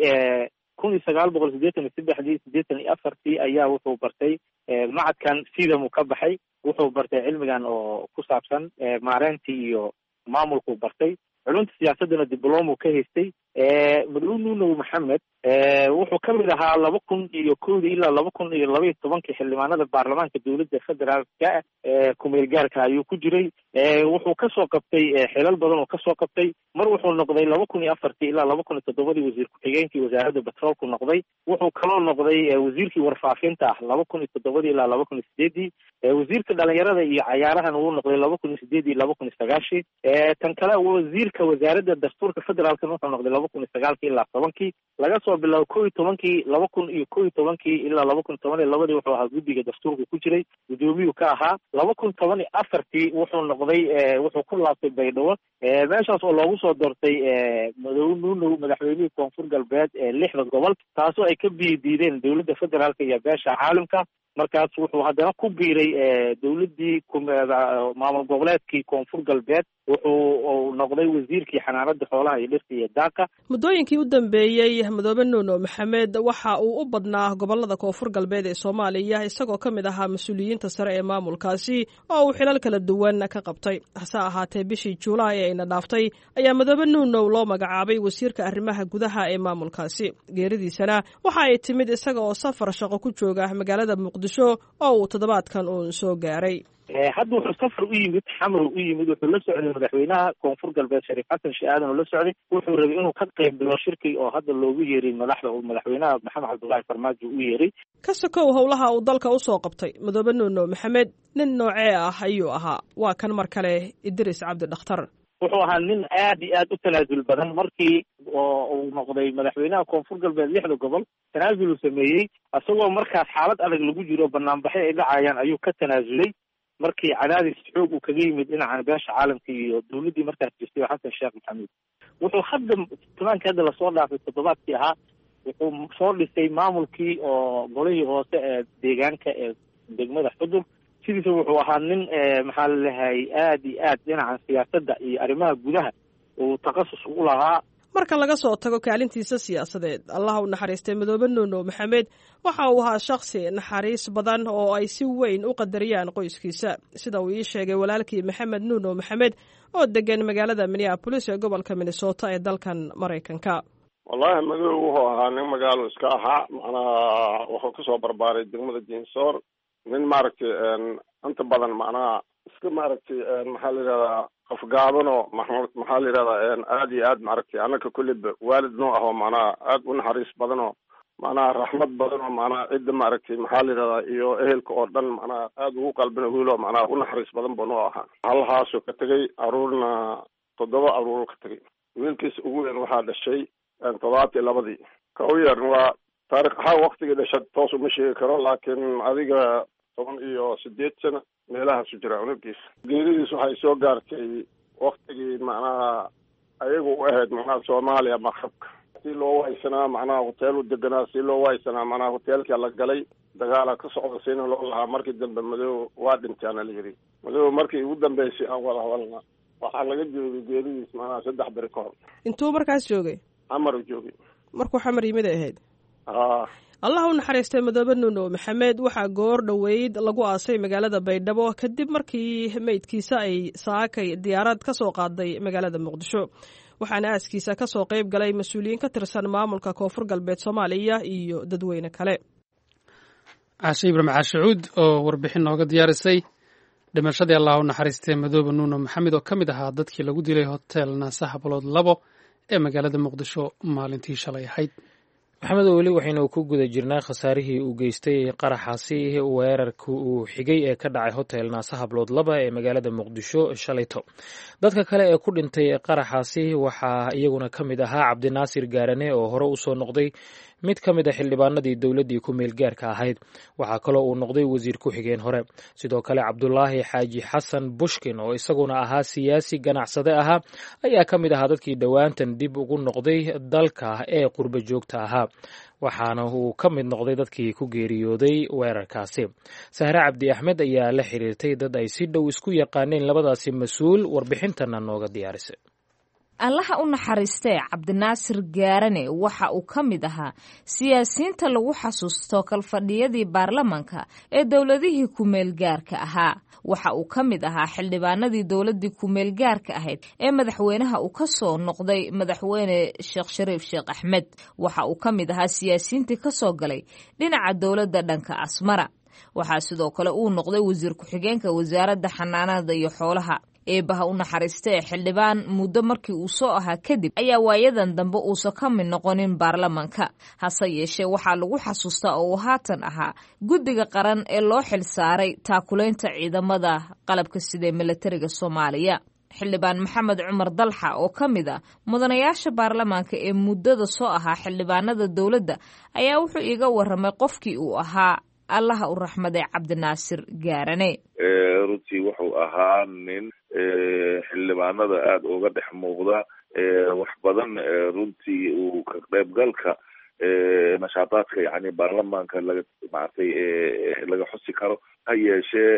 1983 ayaa wuxuu bartay macadkan sidam uu ka baxay wuxuu bartay cilmigan oo ku saabsan maareyntii iyo maamulku bartay culumta siyaasadana dibloma ka haystay madoobe nuunow maxamed wuxuu ka mid ahaa 2001 ilaa 2012 xildhibaanada baarlamaanka dowladda federaalka kumeel gaarka ayuu ku jiray wuxuu ka soo qabtay xilal badan oo ka soo qabtay mar wuxuu noqday 2004 ilaa 2007 wasiir ku-xigeenkii wasaaradda batroolku noqday wuxuu kaloo noqday wasiirkii warfaafinta ah 2007 ilaa 2008 wasiirka dhalinyarada iyo cayaarahan uu noqday 2008 ilaa 2009 tan kale wasiirka wasaaradda dastuurka federaalka wuxuu noqday 2009 ilaa 10 laga soo bilaabo 11 2011 ilaa 2012 wuxuu ahaa guddiga dastuurka ku jiray gudoomiyuu ka ahaa 2014 wuxuu noqday wuxuu ku laabtay Baydhabo meeshaas oo loogu soo doortay madoobe nuunow madaxweynihii koonfur galbeed ee 6 gobol taasoo ay ka diideen dowladda federaalka iyo beesha caalamka markaas wuxuu haddana ku biiray dowladdii maamul goboleedkii koonfur galbeed wuxuu noqday wasiirkii xanaanada xoolaha iyo dhirta iyo daaqa muddooyinkii u dambeeyey madoobe nuunow maxamed waxa uu u badnaa gobolada koonfur galbeed ee Soomaaliya isagoo ka mid ahaa mas-uuliyiinta sare ee maamulkaasi oo uu xilal kala duwan ka qabtay hase ahaatee bishii Juulaay ee ina dhaaftay ayaa madoobe nuunow loo magacaabay wasiirka arrimaha gudaha ee maamulkaasi geeridiisana waxa ay timid isaga oo safar shaqo ku jooga magaalada Muqdisho muqdisho oo uu toddobaadkan uun soo gaaray. hadda wuxuu safar u yimid xamar u yimid wuxuu la socday madaxweynaha koonfur galbeed shariif xasan sheekh aadan oo la socday wuxuu rabay inuu ka qayb galo shirki oo hadda loogu yeeray madaxweynaha maxamed cabdullaahi farmaajo u yeeray. ka sokow howlaha uu dalka usoo qabtay madoobe nuuno maxamed nin noocee ah ayuu ahaa waa kan mar kale idris cabdi dhakhtar. wuxuu ahaa nin aad iyo aad u tanaasul badan markii uu noqday madaxweynaha koonfur galbeed 6 gobol tanaasul uu sameeyey asagoo markaas xaalad adag lagu jiro banaanbaxyo ay dhacayaan ayuu ka tanaasulay markii cadaadis xoog uu kaga yimid dhinaca beesha caalamka iyo dawladdii markaas jirtay xasan sheekh maxamuud. wuxuu hadda lasoo dhaafay toddobaadkii ahaa wuxuu soo dhisay maamulkii oo golihii hoose ee deegaanka ee degmada xudur sidiisa wuxuu ahaa nin maxaa laleeyahay aad iyo aad dhinaca siyaasadda iyo arrimaha gudaha uu takhasus u lahaa. marka laga soo tago kaalintiisa siyaasadeed allah u naxariistay madoobe nuuno maxamed waxa uu ahaa shakhsi naxariis badan oo ay si weyn u qadariyaan qoyskiisa sida uu ii sheegay walaalkii maxamed nuuno maxamed oo degan magaalada minneapolis ee gobolka minnesota ee dalkan maraykanka. wallahi madoobe wuxuu ahaa nin magaalo iska ahaa macnaha wuxuu kasoo barbaaray degmada diinsoor nin maaragtay inta badan macnaha iska maaragtay maxaa la yidhahdaa afgaabano maxaa la yidhahdaa aad iyo aad maaragtay annaka kulliba waalid noo ahoo macnaha aad u naxariis badan oo macnaha raxmad badan oo macnaha cidda maaragtay maxaa la yidhahdaa iyo ehelka oo dhan macnaha aad ugu qalbina wiil oo macnaha u naxariis badan buu noo ahaa. halhaasuu ka tegey aruurna 7 aruur ka tegey wiilkiisa ugu weyn waxaa dhashay 72 ka u yar waa taarikh ahaan waqtigii dhashay toos uma sheegi karo laakiin adiga 18 sano meelahaasu jira unuggiisa. geeridiis waxay soo gaartay waktigii macnaha ayagu u ahayd macnaha soomaaliya maqrabka si loo waysanaa macnaha hoteel u deganaa si loo waysanaa macnaha hoteelkaa la galay dagaala ka socda sina loo lahaa markii dambe madoobe waa dhintaana la yidhi madoobe markii ugu dambeysay aan wada hadalna waxaa laga joogay geeridiis macnaha 3 beri ka hor. intuu markaas joogay? xamar u joogay. markuu xamar yimid ay ahayd? allah u naxariistay madoobe nuuno maxamed waxaa goor dhoweyd lagu aasay magaalada baydhabo kadib markii meydkiisa ay saakay diyaarad ka soo qaaday magaalada muqdisho waxaana aaskiisa ka soo qayb galay mas-uuliyiin ka tirsan maamulka koonfur galbeed soomaaliya iyo dadweyne kale. caashe ibraahim caashicuud oo warbixin nooga diyaarisay dhimashadii allah u naxariistay madoobe nuuno maxamed oo ka mid ahaa dadkii lagu dilay hotel naasaha balood 2 ee magaalada muqdisho maalintii shalay ahayd. maxamed oo weli waxaynu ku guda jirnaa khasaarihii uu geystay qaraxaasi weerarka uu xigay ee ka dhacay hotel naasaha balood 2 ee magaalada muqdisho shalayto. dadka kale ee ku dhintay qaraxaasi waxaa iyaguna ka mid ahaa cabdinaasir gaarane oo hore usoo noqday mid ka mid a xildhibaanadii dowladdii ku meel gaarka ahayd waxaa kaloo uu noqday wasiir ku-xigeen hore. sidoo kale cabdulaahi xaaji xasan bushkin oo isaguna ahaa siyaasi ganacsade ahaa ayaa ka mid ahaa dadkii dhowaantan dib ugu noqday dalka ee qurbo joogta ahaa waxaana uu ka mid noqday dadkii ku geeriyooday weerarkaasi. sahre cabdi axmed ayaa la xiriirtay dad ay si dhow isku yaqaaneen labadaasi mas-uul warbixintana nooga diyaarisay. allaha u naxariistee cabdinaasir gaarane waxa uu ka mid ahaa siyaasiyiinta lagu xasuusto kalfadhiyadii baarlamanka ee dowladihii ku-meel gaarka ahaa waxa uu ka mid ahaa xildhibaanadii dowladdii ku-meel gaarka ahayd ee madaxweynaha uu ka soo noqday madaxweyne sheekh shariif sheekh axmed waxa uu ka mid ahaa siyaasiyiintii ka soo galay dhinaca dowladda dhanka asmara waxaa sidoo kale uu noqday wasiir ku-xigeenka wasaaradda xanaanada iyo xoolaha. eebaha u naxariistee xildhibaan muddo markii uu soo ahaa kadib ayaa waayadan dambe uusan ka mid noqonin baarlamanka hase yeeshee waxaa lagu xasuustaa oo uu haatan ahaa guddiga qaran ee loo xil saaray taakulaynta ciidamada qalabka sida militariga soomaaliya. xildhibaan maxamed cumar dalxa oo ka mid ah mudanayaasha baarlamaanka ee muddada soo ahaa xildhibaanada dowladda ayaa wuxuu iiga warramay qofkii uu ahaa allaha u raxmaday cabdinaasir gaarane. runtii wuxuu ahaa nin xildhibaanada aada uga dhex muuqda wax badan runtii uu ka qaybgalka nashaadaadka yani baarlamaanka laga maaragtay laga xusi karo ha yeeshee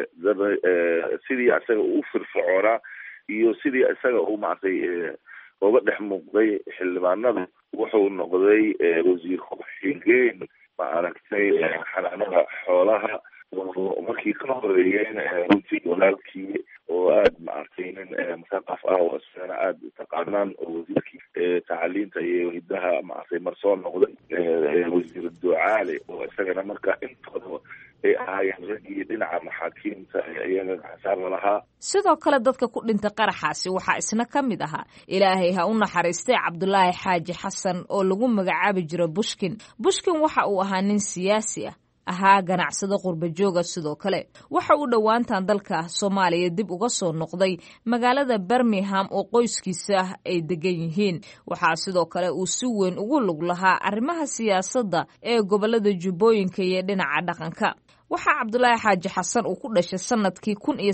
sidii isaga u firfircoonaa iyo sidii isaga uu maaragtay uga dhex muuqday xildhibaanada wuxuu noqday wasiir ku-xigeen maaragtay xanaanada xoolaha markii ka horeeyeen runtii walaalkii oo aada maaragtay nin musaqaf ah oo isagana aada taqaanaan oo wasiirkii tacaliinta iyo hidaha maaragtay mar soo noqday wasiir ducaale oo isagana markaa intooda ay ahaayeen raggii dhinaca maxaakiimta iyaga xasaara lahaa. sidoo kale dadka ku dhintay qaraxaasi waxaa isna ka mid ahaa ilaahay ha u naxariistay cabdulaahi xaaji xasan oo lagu magacaabi jiro bushkin waxa uu ahaa nin siyaasi ahaa ganacsado qurba jooga. sidoo kale waxa uu dhowaantan dalka Soomaaliya dib uga soo noqday magaalada Birmingham oo qoyskiisa ay degan yihiin. waxaa sidoo kale uu si weyn ugu lug lahaa arrimaha siyaasadda ee gobolada Jubbooyinka iyo dhinaca dhaqanka. waxaa cabdulaahi xaaji xasan uu ku dhashay sanadkii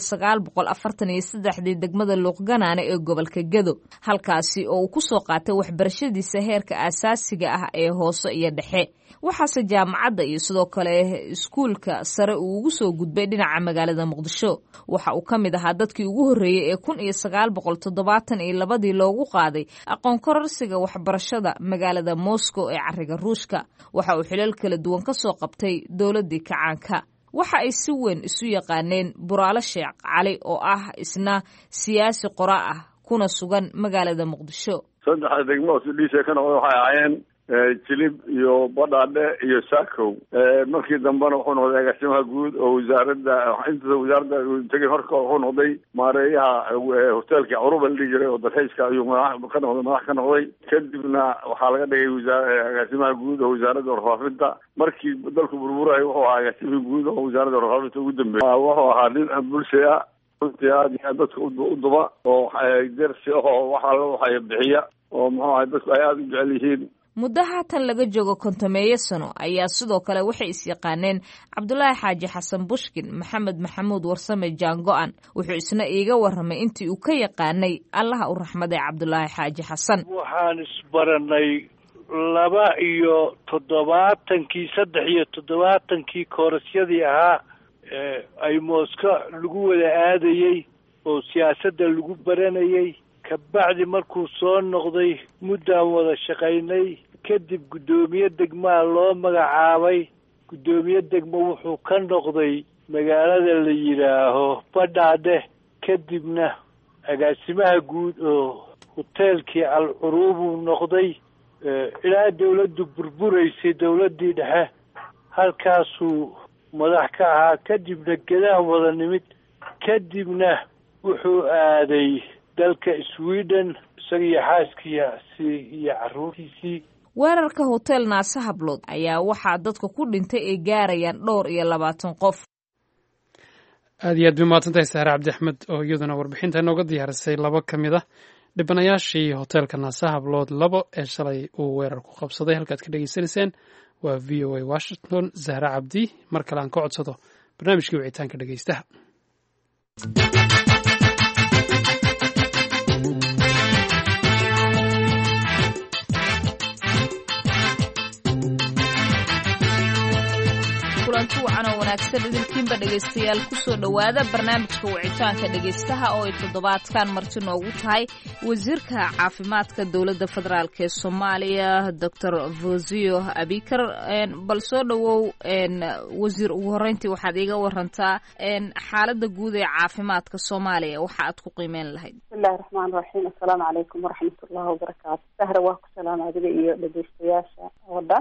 1943 degmada Luuqganaane ee gobolka Gedo, halkaasi oo uu ku soo qaatay waxbarashadiisa heerka aasaasiga ah ee hoose iyo dhexe. waxaase jaamacadda iyo sidoo kale iskuulka sare uu ugu soo gudbay dhinaca magaalada Muqdisho. waxa uu ka mid ahaa dadkii ugu horreeyay ee 1972 loogu qaaday aqoon kororsiga waxbarashada magaalada Moscow ee cariga Ruushka. waxa uu xilal kala duwan ka soo qabtay dowladii kacaanka. waxa ay si weyn isu yaqaaneen Buraale Sheekh Cali oo ah isna siyaasi qora ah kuna sugan magaalada Muqdisho. saddex degmo oo sidii kana waxay ahaayeen jilib iyo badhaadhe iyo saakow. markii dambena wuxuu noqday agaasimaha guud oo wasaaradda tagay horka wuxuu noqday maareeyaha hoteelka Curuba la dhihi jiray oo dalxiiska ayuu madax ka noqday. kadibna waxaa laga dhigay agaasimaha guud oo wasaaradda warfaafinta. markii dalku burburay wuxuu ahaa agaasimaha guud oo wasaaradda warfaafinta ugu dambeeyay. wuxuu ahaa nin bulshada runtii aad iyo aad dadka u duba oo dersi oo waxay bixiya oo muxuu ahay dadku ay aad u jecel yihiin. muddo haatan laga joogo 50 sano ayaa sidoo kale waxay is yaqaaneen cabdulaahi xaaji xasan bushkin, maxamed maxamuud warsame jaango-an. wuxuu isna iiga warramay intii uu ka yaqaanay allaha u raxmaday cabdulaahi xaaji xasan. waxaan isbaranay 73 koorasyadii ahaa ay Mooska lagu wada aadayay oo siyaasadda lagu baranayay. kabacdi markuu soo noqday muddaan wada shaqaynay. kadib guddoomiye degmaa loo magacaabay. guddoomiye degmo wuxuu ka noqday magaalada la yidhaaho badhaadhe. kadibna agaasimaha guud oo hoteelkii Al-Curuubuu noqday ilaa dawladdu burburaysay dawladdii dhexe. halkaasuu madax ka ahaa. kadibna gedaan wada nimid. kadibna wuxuu aaday dalka Sweden isaga xaaskiisa iyo carruurtiisii. weerarka hotel Naasa Hablood ayaa waxaa dadka ku dhintay ay gaarayaan 22 qof. aad iyo aad u mahadsantahay Sahra Cabdi Axmed oo iyaduna warbixinta inooga diyaarisay laba ka mid ah dhibanayaashii hotelka Naasa Hablood ee shalay uu weerar ku qabsaday. halkaad ka dhageysanayseen waa VOA Washington. Sahra Cabdi mar kale aan ka codsado barnaamijkii wicitaanka dhageystaha. kulanti wacan oo wanaagsan idinkiinba dhegaystayaal kusoo dhowaada barnaamijka wicitaanka dhegaystaha oo ay toddobaadkan marti noogu tahay wasiirka caafimaadka dowladda federaalk ee Soomaaliya Dr. Fawziyo Abikar. bal soo dhawow wasiir, ugu horreyntii waxaad iiga warantaa xaaladda guud ee caafimaadka Soomaaliya waxa aad ku qiimeyn lahayd. bismillahi raxmaani raxiim. assalaamu calaykum waraxmatullahi wabarakaatu. sahra waa ku salaam adiga iyo dhegaystayaasha oo dhan.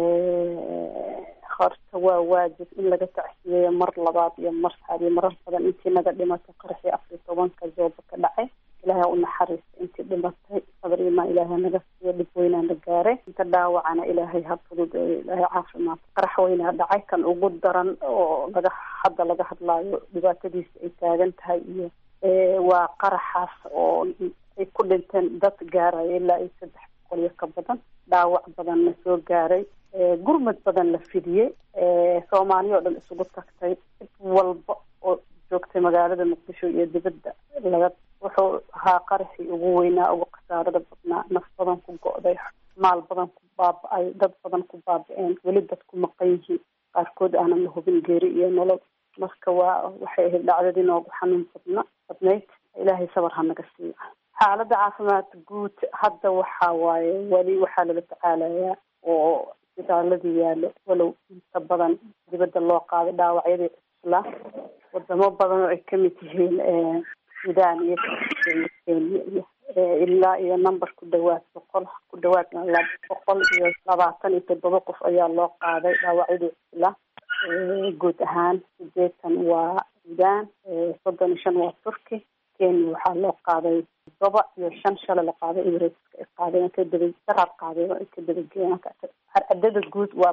horta waa waajib in laga tacsiyeeyo mar labaad iyo mar saddexaad iyo marar badan intii naga dhimatay qaraxii 14 Zooba ka dhacay. ilaahay u naxariisto intii dhimatay. sabir iyo ilaahay naga siiyo dhib weynaa la gaaray. inta dhaawacana ilaahay ha fududeeyo. ilaahay caafimaad. qarax weynaa dhacay kan ugu daran oo hadda laga hadlaayo dhibaatadiisa ay taagan tahay iyo waa qaraxaas oo ay ku dhinteen dad gaaraya ilaa 300 ka badan. dhaawac badanna soo gaaray. gurmad badan la fidiyey. Soomaaliya oo dhan isugu tagtay. cid walba oo joogtay magaalada Muqdisho iyo dibadda wuxuu ahaa qaraxii ugu weynaa ugu khasaarada badnaa. naf badan ku go'day, maal badan ku baaba'ay, dad badan ku baaba'een, weli dad ku maqan yihiin, qaarkood aanan la hubin geeri iyo nolol. marka waxay ahayd dhacdadii noogu xanuun badnayd. ilaahay sabar ha naga siiyo. xaaladda caafimaad guud hadda waxaa waaye weli waxaa lala tacaalayaa oo isbitaaladii yaallo walow inta badan dibadda loo qaaday dhaawacyadii isla wadamo badan oo ay ka mid yihiin Suudaan iyo Kenya iyo ilaa iyo number ku dhawaad 227 qof ayaa loo qaaday dhaawacyadii isla. guud ahaan 80 waa Suudaan, 35 waa Turki. Kenya waxaa loo qaaday 7 iyo 5 shalay la qaaday Emirates ay qaadeen ka daba saraf qaaday oo ka daba geeyaan cadada guud waa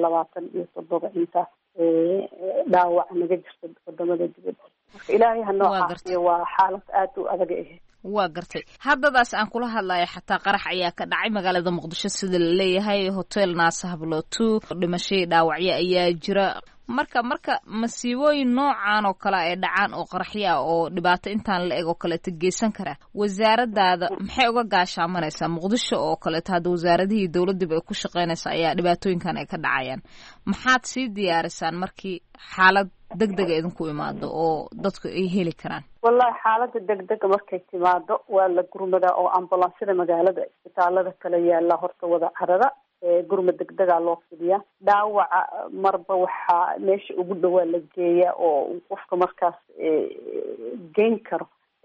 127 inta dhaawac naga jirta wadamada dibadda. Marka ilaahay ha noo caafiyo, waa xaalad aad u adag ah. waa gartay. haddadaas aan kula hadlayo xataa qarax ayaa ka dhacay magaalada muqdisho sida la leeyahay hotel Naasa Hablo 2 dhimashay dhaawacyo ayaa jira. marka masiibooyin noocan oo kale ay dhacaan oo qaraxyo ah oo dhibaato intaan la eg oo kale geysan kara, wasaaradaada maxay uga gaashaamanaysaa muqdisho oo kale hadda wasaaradihii dawladda ay ku shaqeynaysaa ayaa dhibaatooyinkan ay ka dhacayaan? maxaad sii diyaarisaan markii xaalad degdeg idinku imaado oo dadku ay heli karaan? wallahi xaalada degdega markay timaado waa la gurmada oo ambulaansada magaalada isbitaalada kala yaala horta wada carada gurmad degdega loo fidiyaa. dhaawaca marba waxaa meesha ugu dhawaa la geeya oo qofka markaas geyn karo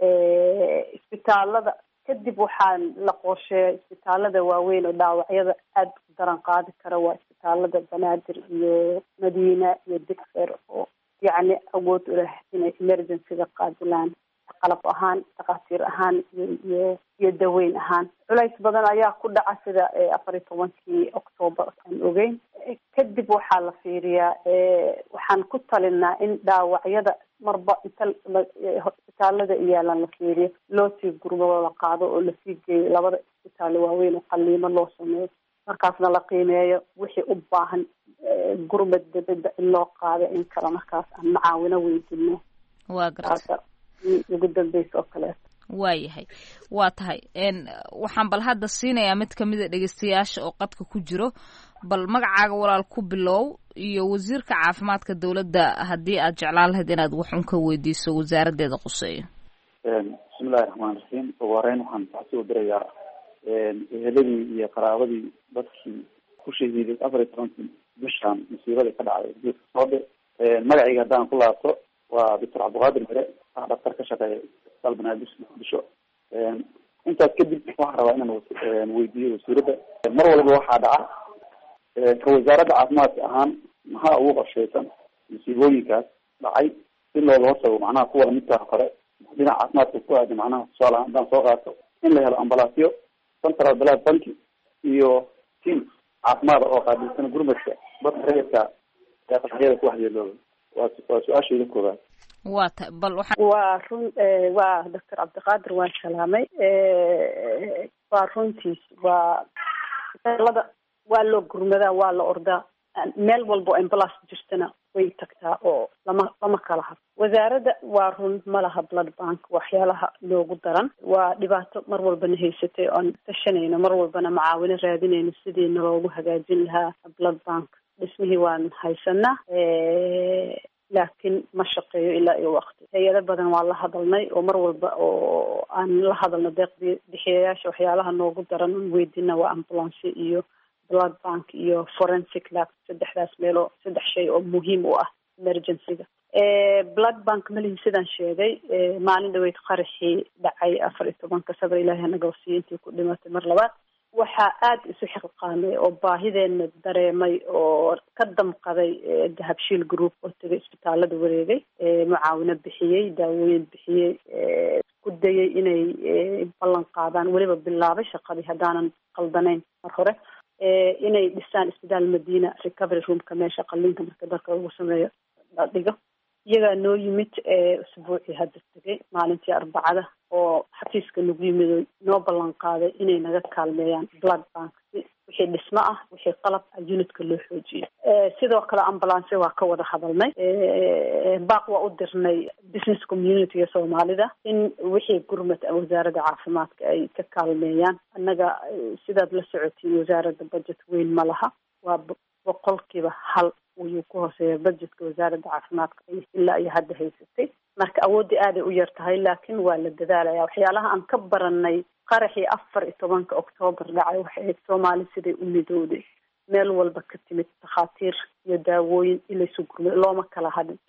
isbitaalada. kadib waxaa la qorsheeya isbitaalada waaweyn oo dhaawacyada aada u daran qaadi kara waa isbitaalada Banaadir iyo Madiina iyo Digfer oo yacni awood u leh inay emergency-ga qaadilaan qalab ahaan, dhaqaatiir ahaan iyo daweyn ahaan. culays badan ayaa ku dhaca sida 14 Oktoobar aan ogeyn. kadib waxaa la fiiriyaa waxaan ku talinaa in dhaawacyada marba inta isbitaalada iyaalan la fiiriyo loo sii gurmado la qaado oo la sii geeyo labada isbitaal waaweyn oo qaliimo loo sameeyo, markaasna la qiimeeyo wixii u baahan gurmad dibadda in loo qaado in kale markaas aan macaawino weydino. waa gartay ugu dambaysa oo kale. waayahay, waa tahay. waxaan bal hadda siinayaa mid kamid a dhegeystayaasha oo qadka ku jiro. bal magacaaga walaal ku bilow iyo wasiirka caafimaadka dawladda haddii aad jeclaan lahayd inaad wax un ka weydiiso wasaaradeeda quseeyo. bismillahi raxmaani raxiim. ugu horeyn waxaan taxsi u dirayaa eheladii iyo qaraabadii dadkii ku shahiiday 14 bishaan musiibada ka dhacday geedka Soobe. magacayga haddaan ku laabto waa Dr. Cabdiqaadir Mere, dhaktar ka shaqeeya isbitaal Banaadir Muqdisho. intaas kadib waxaan rabaa inaan weydiiyo wasiiradda, mar walba waxaa dhaca ka wasaaradda caafimaadka ahaan maxaa ugu qorshaysan musiibooyinkaas dhacay si looga hortago macnaha kuwa lamidkaa hore dhinaca caafimaadka ku aadan macnaha tusaale ahaan haddaan soo qaato in la helo ambalaasyo central blood bank iyo team caafimaad oo qaabilsan gurmadka dadka rayidka ee qaraxyada ku waxyeelooba. waa su-aashayda koobaad. waa run. waa Dr. Cabdiqaadir waan salaamay. waa runtiis waa isbitaalada waa loo gurmadaa, waa la ordaa. meel walbo ambulance jirtana way tagtaa oo lama kala habo. wasaaradda waa run malaha blood bank, waxyaalaha loogu daran waa dhibaato mar walbana haysatay oon tashanayno, mar walbana macaawino raadinayno sidiina loogu hagaajin lahaa blood bank. dhismihii waan haysanaa laakiin ma shaqeeyo ilaa iyo waqti. hay-ado badan waa la hadalnay oo mar walba oo aan la hadalno deeqdii bixiyayaasha waxyaalaha noogu daran on weydina waa ambulance iyo blood bank iyo forensic lab. 3 meelo 3 shay oo muhiim u ah emergency-ga. blood bank malihi sidaan sheegay maalin dhaweyd qaraxii dhacay 14 sabr ilaahay naga wasiyo intii ku dhimatay mar labaad. waxaa aada isu xilqaamay oo baahideena dareemay oo ka damqaday dahabshiil group oo tagay isbitaalada wareegay, mucaawino bixiyey, daawooyin bixiyey, ku dayay inay ballan qaadaan, weliba bilaabay shaqadii haddaanan qaldanayn mar hore, inay dhisaan isbitaal Madiina recovery roomka meesha qalliinka marka dalka lagu sameeyo la dhigo. iyagaa noo yimid usbuucii hadda tegay maalintii Arbacada oo xafiiska nagu yimid noo ballan qaaday inay naga kaalmeeyaan blood bank wixii dhismo ah, wixii qalab unitka loo xoojiyo. sidoo kale ambulance waa ka wada hadalnay. baaq waa u dirnay business community Soomaalida in wixii gurmad wasaaradda caafimaadka ay ka kaalmeeyaan. annaga sidaad la socotiin wasaaradda budget weyn ma laha, waa 100% uu ku hooseeya budgetka wasaaradda caafimaadka ilaa iyo hadda haysatay. marka awoodii aaday u yar tahay, laakiin waa la dadaalaya. waxyaalaha aan ka baranay qaraxii 14 Oktoobar dhacay waxay ahayd Soomaali siday u midowday, meel walba ka timid takhaatiir iyo daawooyin ilaysu gurmay, looma kala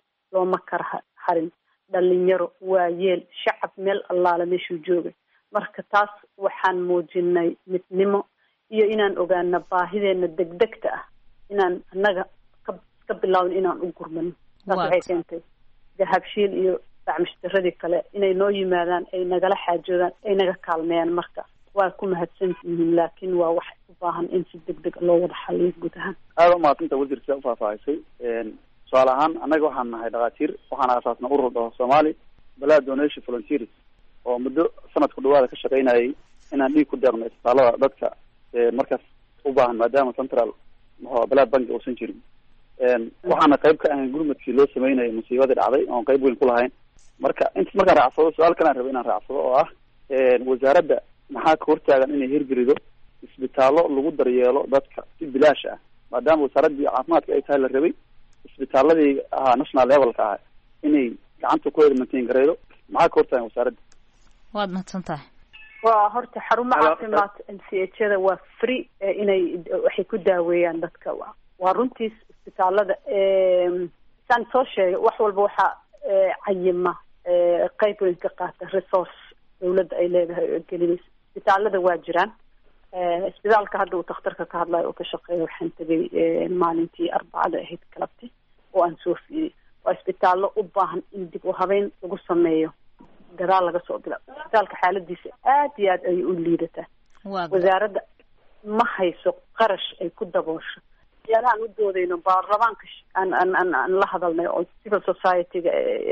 harin dhalinyaro, waayeel, shacab, meel allaala meeshuu joogay. marka taas waxaan muujinay midnimo iyo inaan ogaano baahideena degdegta ah, inaan annaga iska bilaawin inaan u gurmano taas waxay keentay dahabshiil iyo dacmishtiradii kale inay noo yimaadaan ay nagala xaajoodaan ay naga kaalmeeyaan marka waa ku mahadsan yihiin laakiin waa wax u baahan in si degdeg loo wada xaliyo guud ahaan aada umahadsantaa wasiir sidaa ufaahfaahisay tusaale ahaan annaga waxaan nahay dhakhaatiir waxaan aasaasna urur dhaho Somali Blood Donation Volunteers oo muddo sanadku dhawaada ka shaqaynayay inaan dhiig ku deeqno isbitaalada dadka markaas u baahan maadaama central blood bank uusan jirin waxaana qayb ka ahayn gurmadkii loo sameynayay musiibadii dhacday oon qayb weyn ku lahayn marka inta markaan raacsado su-aal kalaan raba inaan raacsado oo ah wasaaradda maxaa ka hortaagan inay hirgelido isbitaallo lagu daryeelo dadka si bilaash ah maadaama wasaaraddii caafimaadka ay tahay la rabay isbitaaladii ahaa national levelka ah inay gacanta ku edmantiin gareydo maxaa ka hortaagan wasaaradda waad mahadsan tahay waa horta xarumaha caafimaad MCH-da waa free inay waxay ku daaweeyaan dadka waa runtii isbitaalada saan soo sheegay wax walba waxaa cayima qayb weyn ka qaata resource dawladda ay leedahay oo gelinaysa isbitaalada waa jiraan isbitaalka hadda uu takhtarka ka hadlayo oo ka shaqeeya waxaan tegay maalintii arbacada ahayd galabti oo aan soo fiiriyey waa isbitaallo u baahan in dib u habeyn lagu sameeyo gadaal laga soo bilo isbitaalka xaaladiisa aad iyo aad ayay u liidataa wasaaradda ma hayso qarash ay ku daboosho yaalahaan u doodayno baarlamaanka aan la hadalnay oo civil society-ga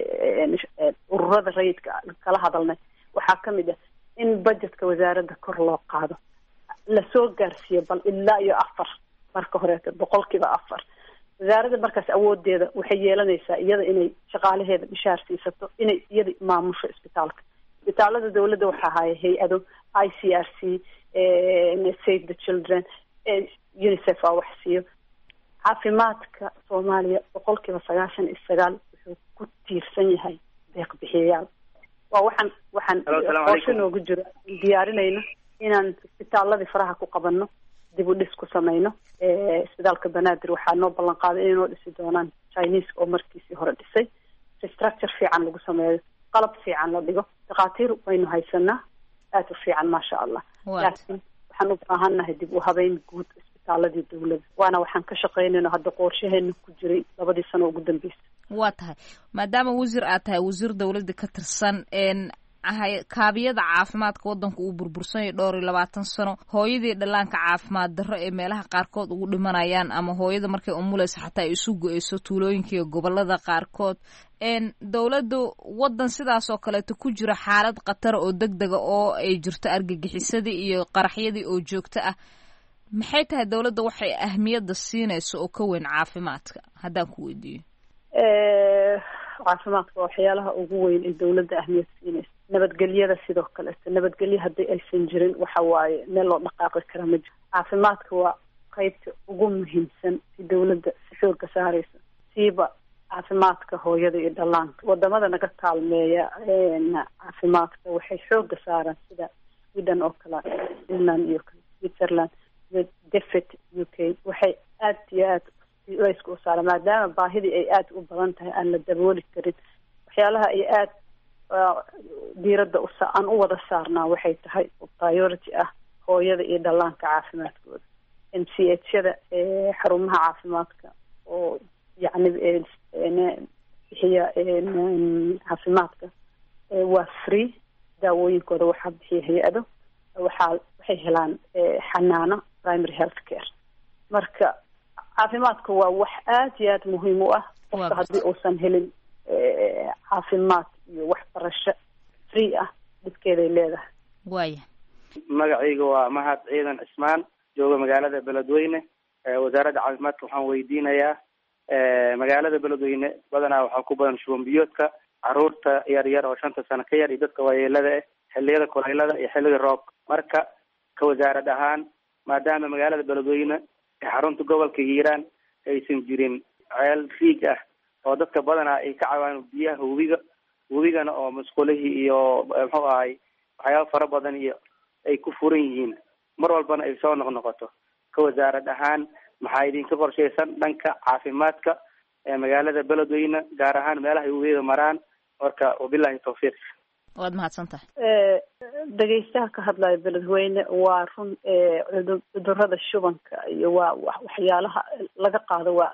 ururada rayidka kala hadalnay waxaa kamid ah in budgetka wasaaradda kor loo qaado lasoo gaarsiiyo bal ilaa iyo 4 marka horeeto 4% wasaaradda markaas awoodeeda waxay yeelanaysaa iyada inay shaqaalaheeda bishaar siisato inay iyada maamusho isbitaalada dawladda waxaa haya hay-ado ICRC Save the Children UNICEF aa wax siiyo caafimaadka Soomaaliya 99% wuxuu ku tiirsan yahay deeq bixiyayaal waa waxaan qorshe noogu jiro diyaarinayna inaan isbitaaladii faraha ku qabanno dib u dhis ku samayno isbitaalka Banaadir waxaa noo ballan qaaday inay noo dhisi doonaan Chinese oo markiisii hore dhisay structure fiican lagu sameeyo qalab fiican la dhigo dhakhaatiir waynu haysanaa aad u fiican maasha Allah laakiin waxaan u baahannahay dib u habeyn guud isbitaaladii dawladda waana waxaan ka shaqaynayno hadda qorshaheena ku jiray 2 sano ugu dambeysay waa tahay maadaama wasiir aad tahay wasiir dawladda ka tirsan kaabiyada caafimaadka waddanka uu burbursan yahay 20 sano hooyadii dhallaanka caafimaad darro ee meelaha qaarkood ugu dhimanayaan ama hooyada markay umulayso xataa ay isu go-eyso tuulooyinka iyo gobolada qaarkood dawladdu waddan sidaas oo kaleeto ku jira xaalad khatar oo degdega oo ay jirto argagixisadii iyo qaraxyadii oo joogto ah maxay tahay dawladda waxay ahmiyadda siinayso oo ka weyn caafimaadka haddaan ku weydiiyo caafimaadka waa waxyaalaha ugu weyn ee dawladda ahmiyad siinaysa nabadgelyada sidoo kaleeto nabadgelyo haddii aysan jirin waxa waaye meel loo dhaqaaqi kara ma jiro caafimaadka waa qaybta ugu muhiimsan si dawladda si xooga saaraysa siiba caafimaadka hooyada iyo dhallaanka wadamada naga kaalmeeya caafimaadka waxay xooga saaraan sida Sweden oo kale Finland iyo Switzerland iyo Defet UK waxay aad iyo aad laysku saara maadaama baahidii ay aad u badan tahay aan la dabooli karin waxyaalaha ay aad diiradda aan u wada saarnaa waxay tahay priority ah hooyada iyo dhallaanka caafimaadkooda MCH-yada xarumaha caafimaadka oo yacni bixiya caafimaadka waa free daawooyinkooda waxaa bixiya hay-ado waxay helaan xanaano primary health care marka caafimaadku waa wax aad iyo aad muhiim u ah qofka haddii uusan helin caafimaad iyo waxbarasho free ah dhibkeeday leedahay waaya magacayga waa mahad ciidan cismaan jooga magaalada beledweyne wasaaradda caafimaadka waxaan weydiinayaa magaalada beledweyne badanaa waxaa ku badan shuban biyoodka caruurta yar yar oo 5 sano ka yar iyo dadka waayeelada ah xilliyada kuleylada iyo xilliga roobka marka ka wasaarad ahaan maadaama magaalada beledweyne xarunta gobolka Hiiraan aysan jirin ceel riig ah oo dadka badanaa ay ka caawiyaan biyaha webigana oo masquulihii iyo muxuu ahay waxyaabo fara badan iyo ay ku furan yihiin mar walbana ay soo noqnoqoto ka wasaarad ahaan maxaa idinka qorshaysan dhanka caafimaadka ee magaalada beledweyne gaar ahaan meelaha ay webiyada maraan marka wabillahi tawfiiq waad mahadsantahay dhegeystaha ka hadlaya beledweyne waa run cudurrada shubanka iyo waa waxyaalaha laga qaado waa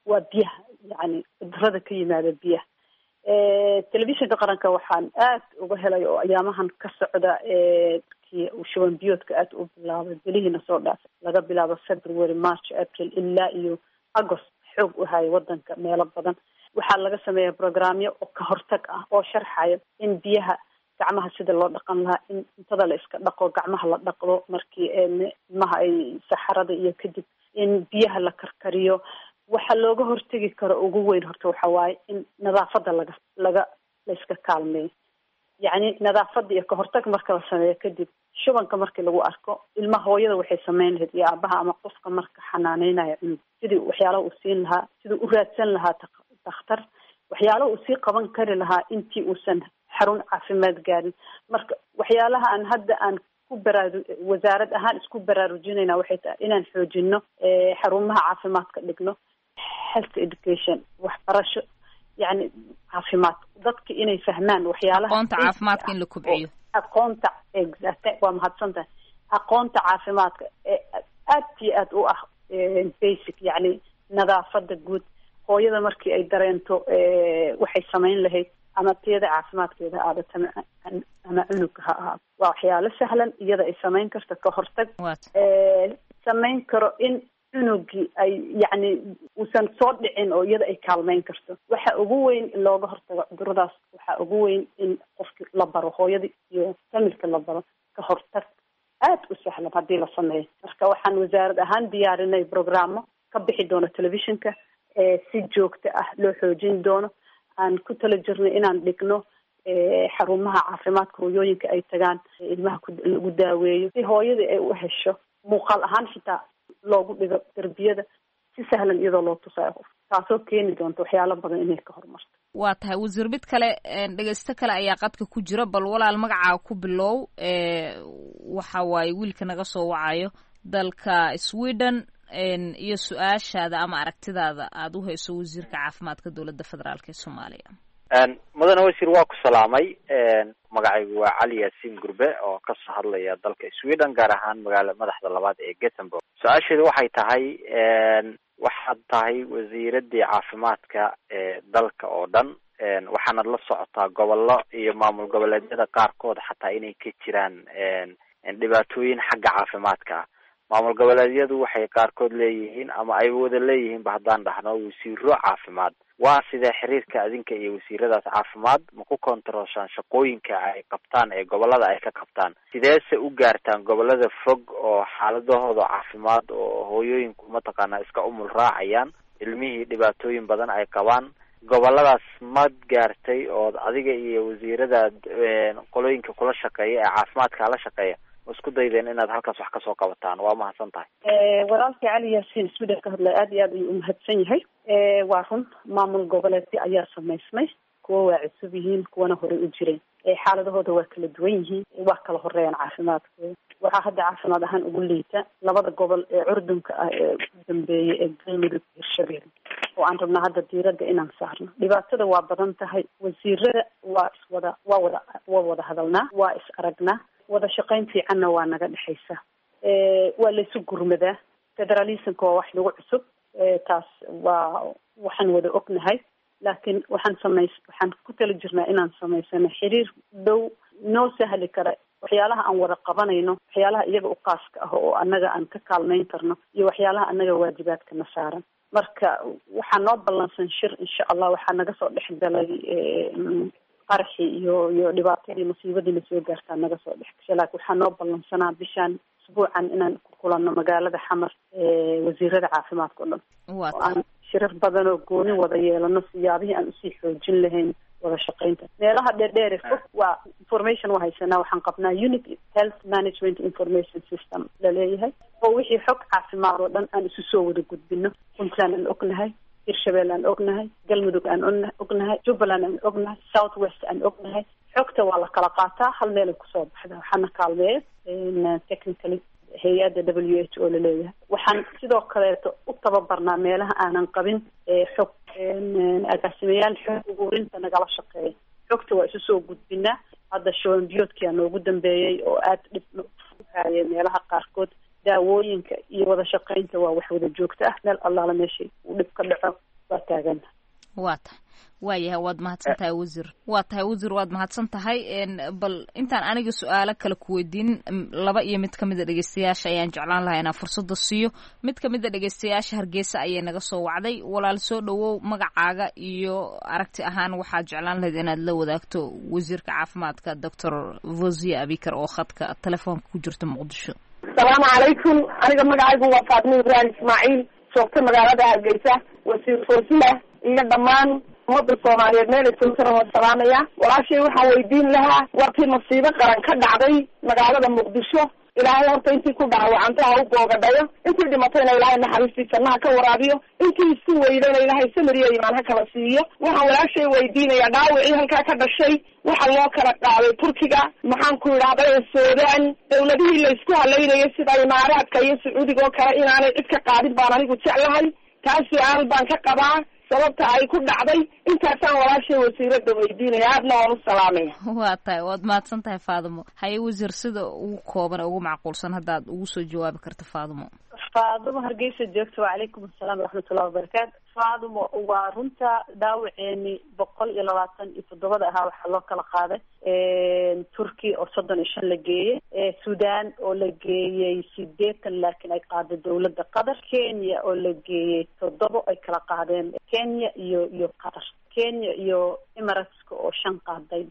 waa biyaha, yani cudurada ka yimaada biyaha. telefishinka qaranka waxaan aad uga helay oo ayaamahan ka socda kii shuban biyoodka aad u bilaabay bilihiina soo dhaafay, laga bilaabo February, March, April ilaa iyo August, xoog u haya wadanka meelo badan. waxaa laga sameeyaa programyo oo ka hortag ah oo sharxayo in biyaha gacmaha sida loo dhaqan lahaa, in cuntada la iska dhaqo, gacmaha la dhaqdo markii ilmaha ay saxarada iyo kadib, in biyaha la karkariyo. waxa looga hortegi karo ugu weyn horta waxa waaye in nadaafada la iska kaalmeeyo. yacni nadaafada iyo ka hortag marka la sameeyo kadib, shubanka markii lagu arko, ilmaha hooyada waxay sameyn lahayd iyo aabaha ama qofka marka xanaaneynaya cunug, sidii waxyaalaha uu siin lahaa, sidii u raadsan lahaa dakhtar, waxyaalaha uu sii qaban kari lahaa intii uusan xarun caafimaad gaarin. marka waxyaalaha aan hadda aan wasaarad ahaan isku baraarujinayna waxay tahay inaan xoojino xarumaha caafimaadka dhigno, health education, waxbarasho, yani caafimaad, dadka inay fahmaan waxyaalaha aqoonta caafimaadka in la kobciyo. aqoonta waa mahadsantahay. aqoonta caafimaadka aad iyo aad u ah basic, yani nadaafada guud. hooyada markii ay dareento waxay samayn lahayd ama tiyada caafimaadkeeda aadata ama cunugka ha ahaado, waa waxyaalo sahlan iyada ay samayn karto ka hortag, samayn karo in cunugii ay yani uusan soo dhicin oo iyada ay kaalmeyn karto. waxa ugu weyn in looga hortago cuduradaas, waxa ugu weyn in qofki la baro, hooyadii iyo familka la baro ka hortag aad u sahlan haddii la sameeyo. marka waxaan wasaarad ahaan diyaarinay programo ka bixi doono telefishinka si joogto ah loo xoojin doono. aan ku tala jirnay inaan dhigno xarumaha caafimaadka hooyooyinka ay tagaan, ilmaha lagu daaweeyo, si hooyadii ay u hesho muuqaal ahaan xitaa loogu dhigo tarbiyada si sahlan iyadoo loo tusayo qof, taasoo keeni doonta waxyaalo badan inay ka horumarto. waa tahay wasiir, mid kale dhegeysto kale ayaa qadka ku jira, bal walaal magacaa ku bilow. waxa waaye wiilka naga soo wacayo dalka Sweden, iyo su-aashaada ama aragtidaada aada u hayso wasiirka caafimaadka dowladda federaalk ee Soomaaliya. mudane wasiir, waa ku salaamay. magacaygu waa Cali Yaasiin Gurbe oo ka soo hadlaya dalka Sweden, gaar ahaan magaalada madaxda labaad ee Gothenburg. su-aasheedu waxay tahay, waxaad tahay wasiiradii caafimaadka ee dalka oo dhan, waxaanad la socotaa gobollo iyo maamul goboleedyada qaarkood xataa inay ka jiraan dhibaatooyin xagga caafimaadka. maamul goboleedyadu waxay qaarkood leeyihiin ama ay wada leeyihiinba haddaan dhahno wasiiro caafimaad. waa sidee xiriirka adinka iyo wasiiradaas caafimaad ma ku kontarooshaan shaqooyinka ay qabtaan ee gobolada ay ka qabtaan? sideese u gaartaan gobolada fog oo xaaladahooda caafimaad oo hooyooyinku mataqaanaa iska umul raacayaan, ilmihii dhibaatooyin badan ay qabaan? goboladaas mad gaartay ood adiga iyo wasiirada qolooyinka kula shaqeeya ee caafimaadka la shaqeeya isku daydeen inaad halkaas wax kasoo qabataan? waa mahadsan tahay. walaalkii Cali Yaasiin Sweden ka hadlay aad iyo aad ayuu umahadsan yahay. waa run, maamul goboleedyo ayaa samaysmay, kuwa waa cusub yihiin, kuwana horey u jireen. xaaladahooda waa kala duwan yihiin, waa kala horeeyaan caafimaadkooda. waxaa hadda caafimaad ahaan ugu liita labada gobol ee curdunka ah ee ugu dambeeyay ee Galmudug iyo Hirshabelle, oo aan rabnaa hadda diiradda inaan saarno. dhibaatada waa badan tahay. wasiirada waa wada hadalnaa, waa is aragnaa, wada shaqayn fiicanna waa naga dhexaysa. waa laysu gurmadaa. federalismka waa wax nagu cusub, taas waa waxaan wada ognahay, laakiin waxaan ku tala jirnaa inaan samaysano xiriir dhow noo sahli kara waxyaalaha aan wada qabanayno, waxyaalaha iyaga u qaaska ah oo annaga aan ka kaalmayn karno, iyo waxyaalaha annaga waajibaadkana saaran. marka waxaa noo ballansan shir insha allah. waxaa naga soo dhex galay qarxi iyo dhibaatadii musiibadiina soo gaartaa naga soo dhex gashay, laakiin waxaa noo ballansanaa bishaan usbuucan inaan ku kulanno magaalada Xamar wasiirada caafimaadka oo dhan, oo aan shirar badan oo gooni wada yeelano siyaabihii aan usii xoojin lahayn wada shaqaynta. meelaha dheerdheer fog waa information waa haysanaa. waxaan qabnaa unit health management information system laleeyahay, oo wixii xog caafimaad oo dhan aan isu soo wada gudbino. Puntland aan ognahay, Hirshabelle aan ognahay, Galmudug aan ognahay, Jubbaland aan ognahay, South West aan ognahay. xogta waa la kala qaataa, hal meel ay kusoo baxdaa. waxaana kaalmeeya technically hay-adda WHO laleeyahay. waxaan sidoo kaleeto u tababarnaa meelaha aanan qabin xog agaasimayaal xog ururinta nagala shaqeeya. xogta waa isu soo gudbinaa. hadda shuban biyoodkia noogu dambeeyey oo aad dhib uhaayay meelaha qaarkood. daawooyinka iyo wada shaqaynta waa wax wada joogto ah. meel allaala meeshay uu dhib ka dhaco waa taagana. waa tahay waayahay waad mahadsan tahay wasiir waa tahay wasiir waad mahadsan tahay bal intaan aniga su-aalo kale ku weydiin laba iyo mid kamid a dhegeystayaasha ayaan jeclaan lahaa inaan fursada siiyo mid kamid a dhegeystayaasha Hargeysa ayay naga soo wacday walaal soo dhawow magacaaga iyo aragti ahaan waxaad jeclaan lahayd inaad la wadaagto wasiirka caafimaadka Dr. Fawziya Abikar oo khadka telefoonka ku jirta Muqdisho. Salaamu calaykum, aniga magacaygu waa Faatimo Ibrahim Ismaaciil, joogta magaalada Hargeysa. Wasiir Fawziya iyo dhammaan ummadda Soomaaliyeed meel ay joogtana waan salaamaya. Walaashay waxaan weydiin lahaa wartii masiibo qaran ka dhacday magaalada Muqdisho. Ilaahay horta intii ku dhaawacantay ha u boogadhayo, intii dhimatayna Ilaahay naxariistiisa ha ka waraabiyo, intii isu weydayna Ilaahay samir iyo iimaan ha kala siiyo. Waxaan walaashay weydiinayaa dhaawacii halkaa ka dhashay waxa loo kala qaaday Turkiga, maxaan ku idhaahday Suudaan, dawladihii la isku halaynayay sida Imaaraadka iyo Sacuudiga oo kale inaanay cid ka qaadin baan anigu jeclahay. Taas su'aal baan ka qabaa sababta ay ku dhacday. Intaasaan walaashay wasiirada weydiinaya, aadna waan u salaamaya. waa tahay waad mahadsan tahay Faadimo. haye wasiir sida ugu kooban ugu macquulsan haddaad ugu soo jawaabi karto Faadimo. Faadimo Hargeysa joogto. Waalaikum asalaam waraxmatullahi wabarakaatu. Faadimo waa runta dhaawaceeni 127 ahaa waxaa loo kala qaaday Turki oo 35 la geeyey, Suudaan oo la geeyey 80 laakiin ay qaaday dawladda Qatar, Kenya oo la geeyey 7 ay kala qaadeen Kenya iyo Qatar, Kenya iyo Emirateska oo 5 qaaday.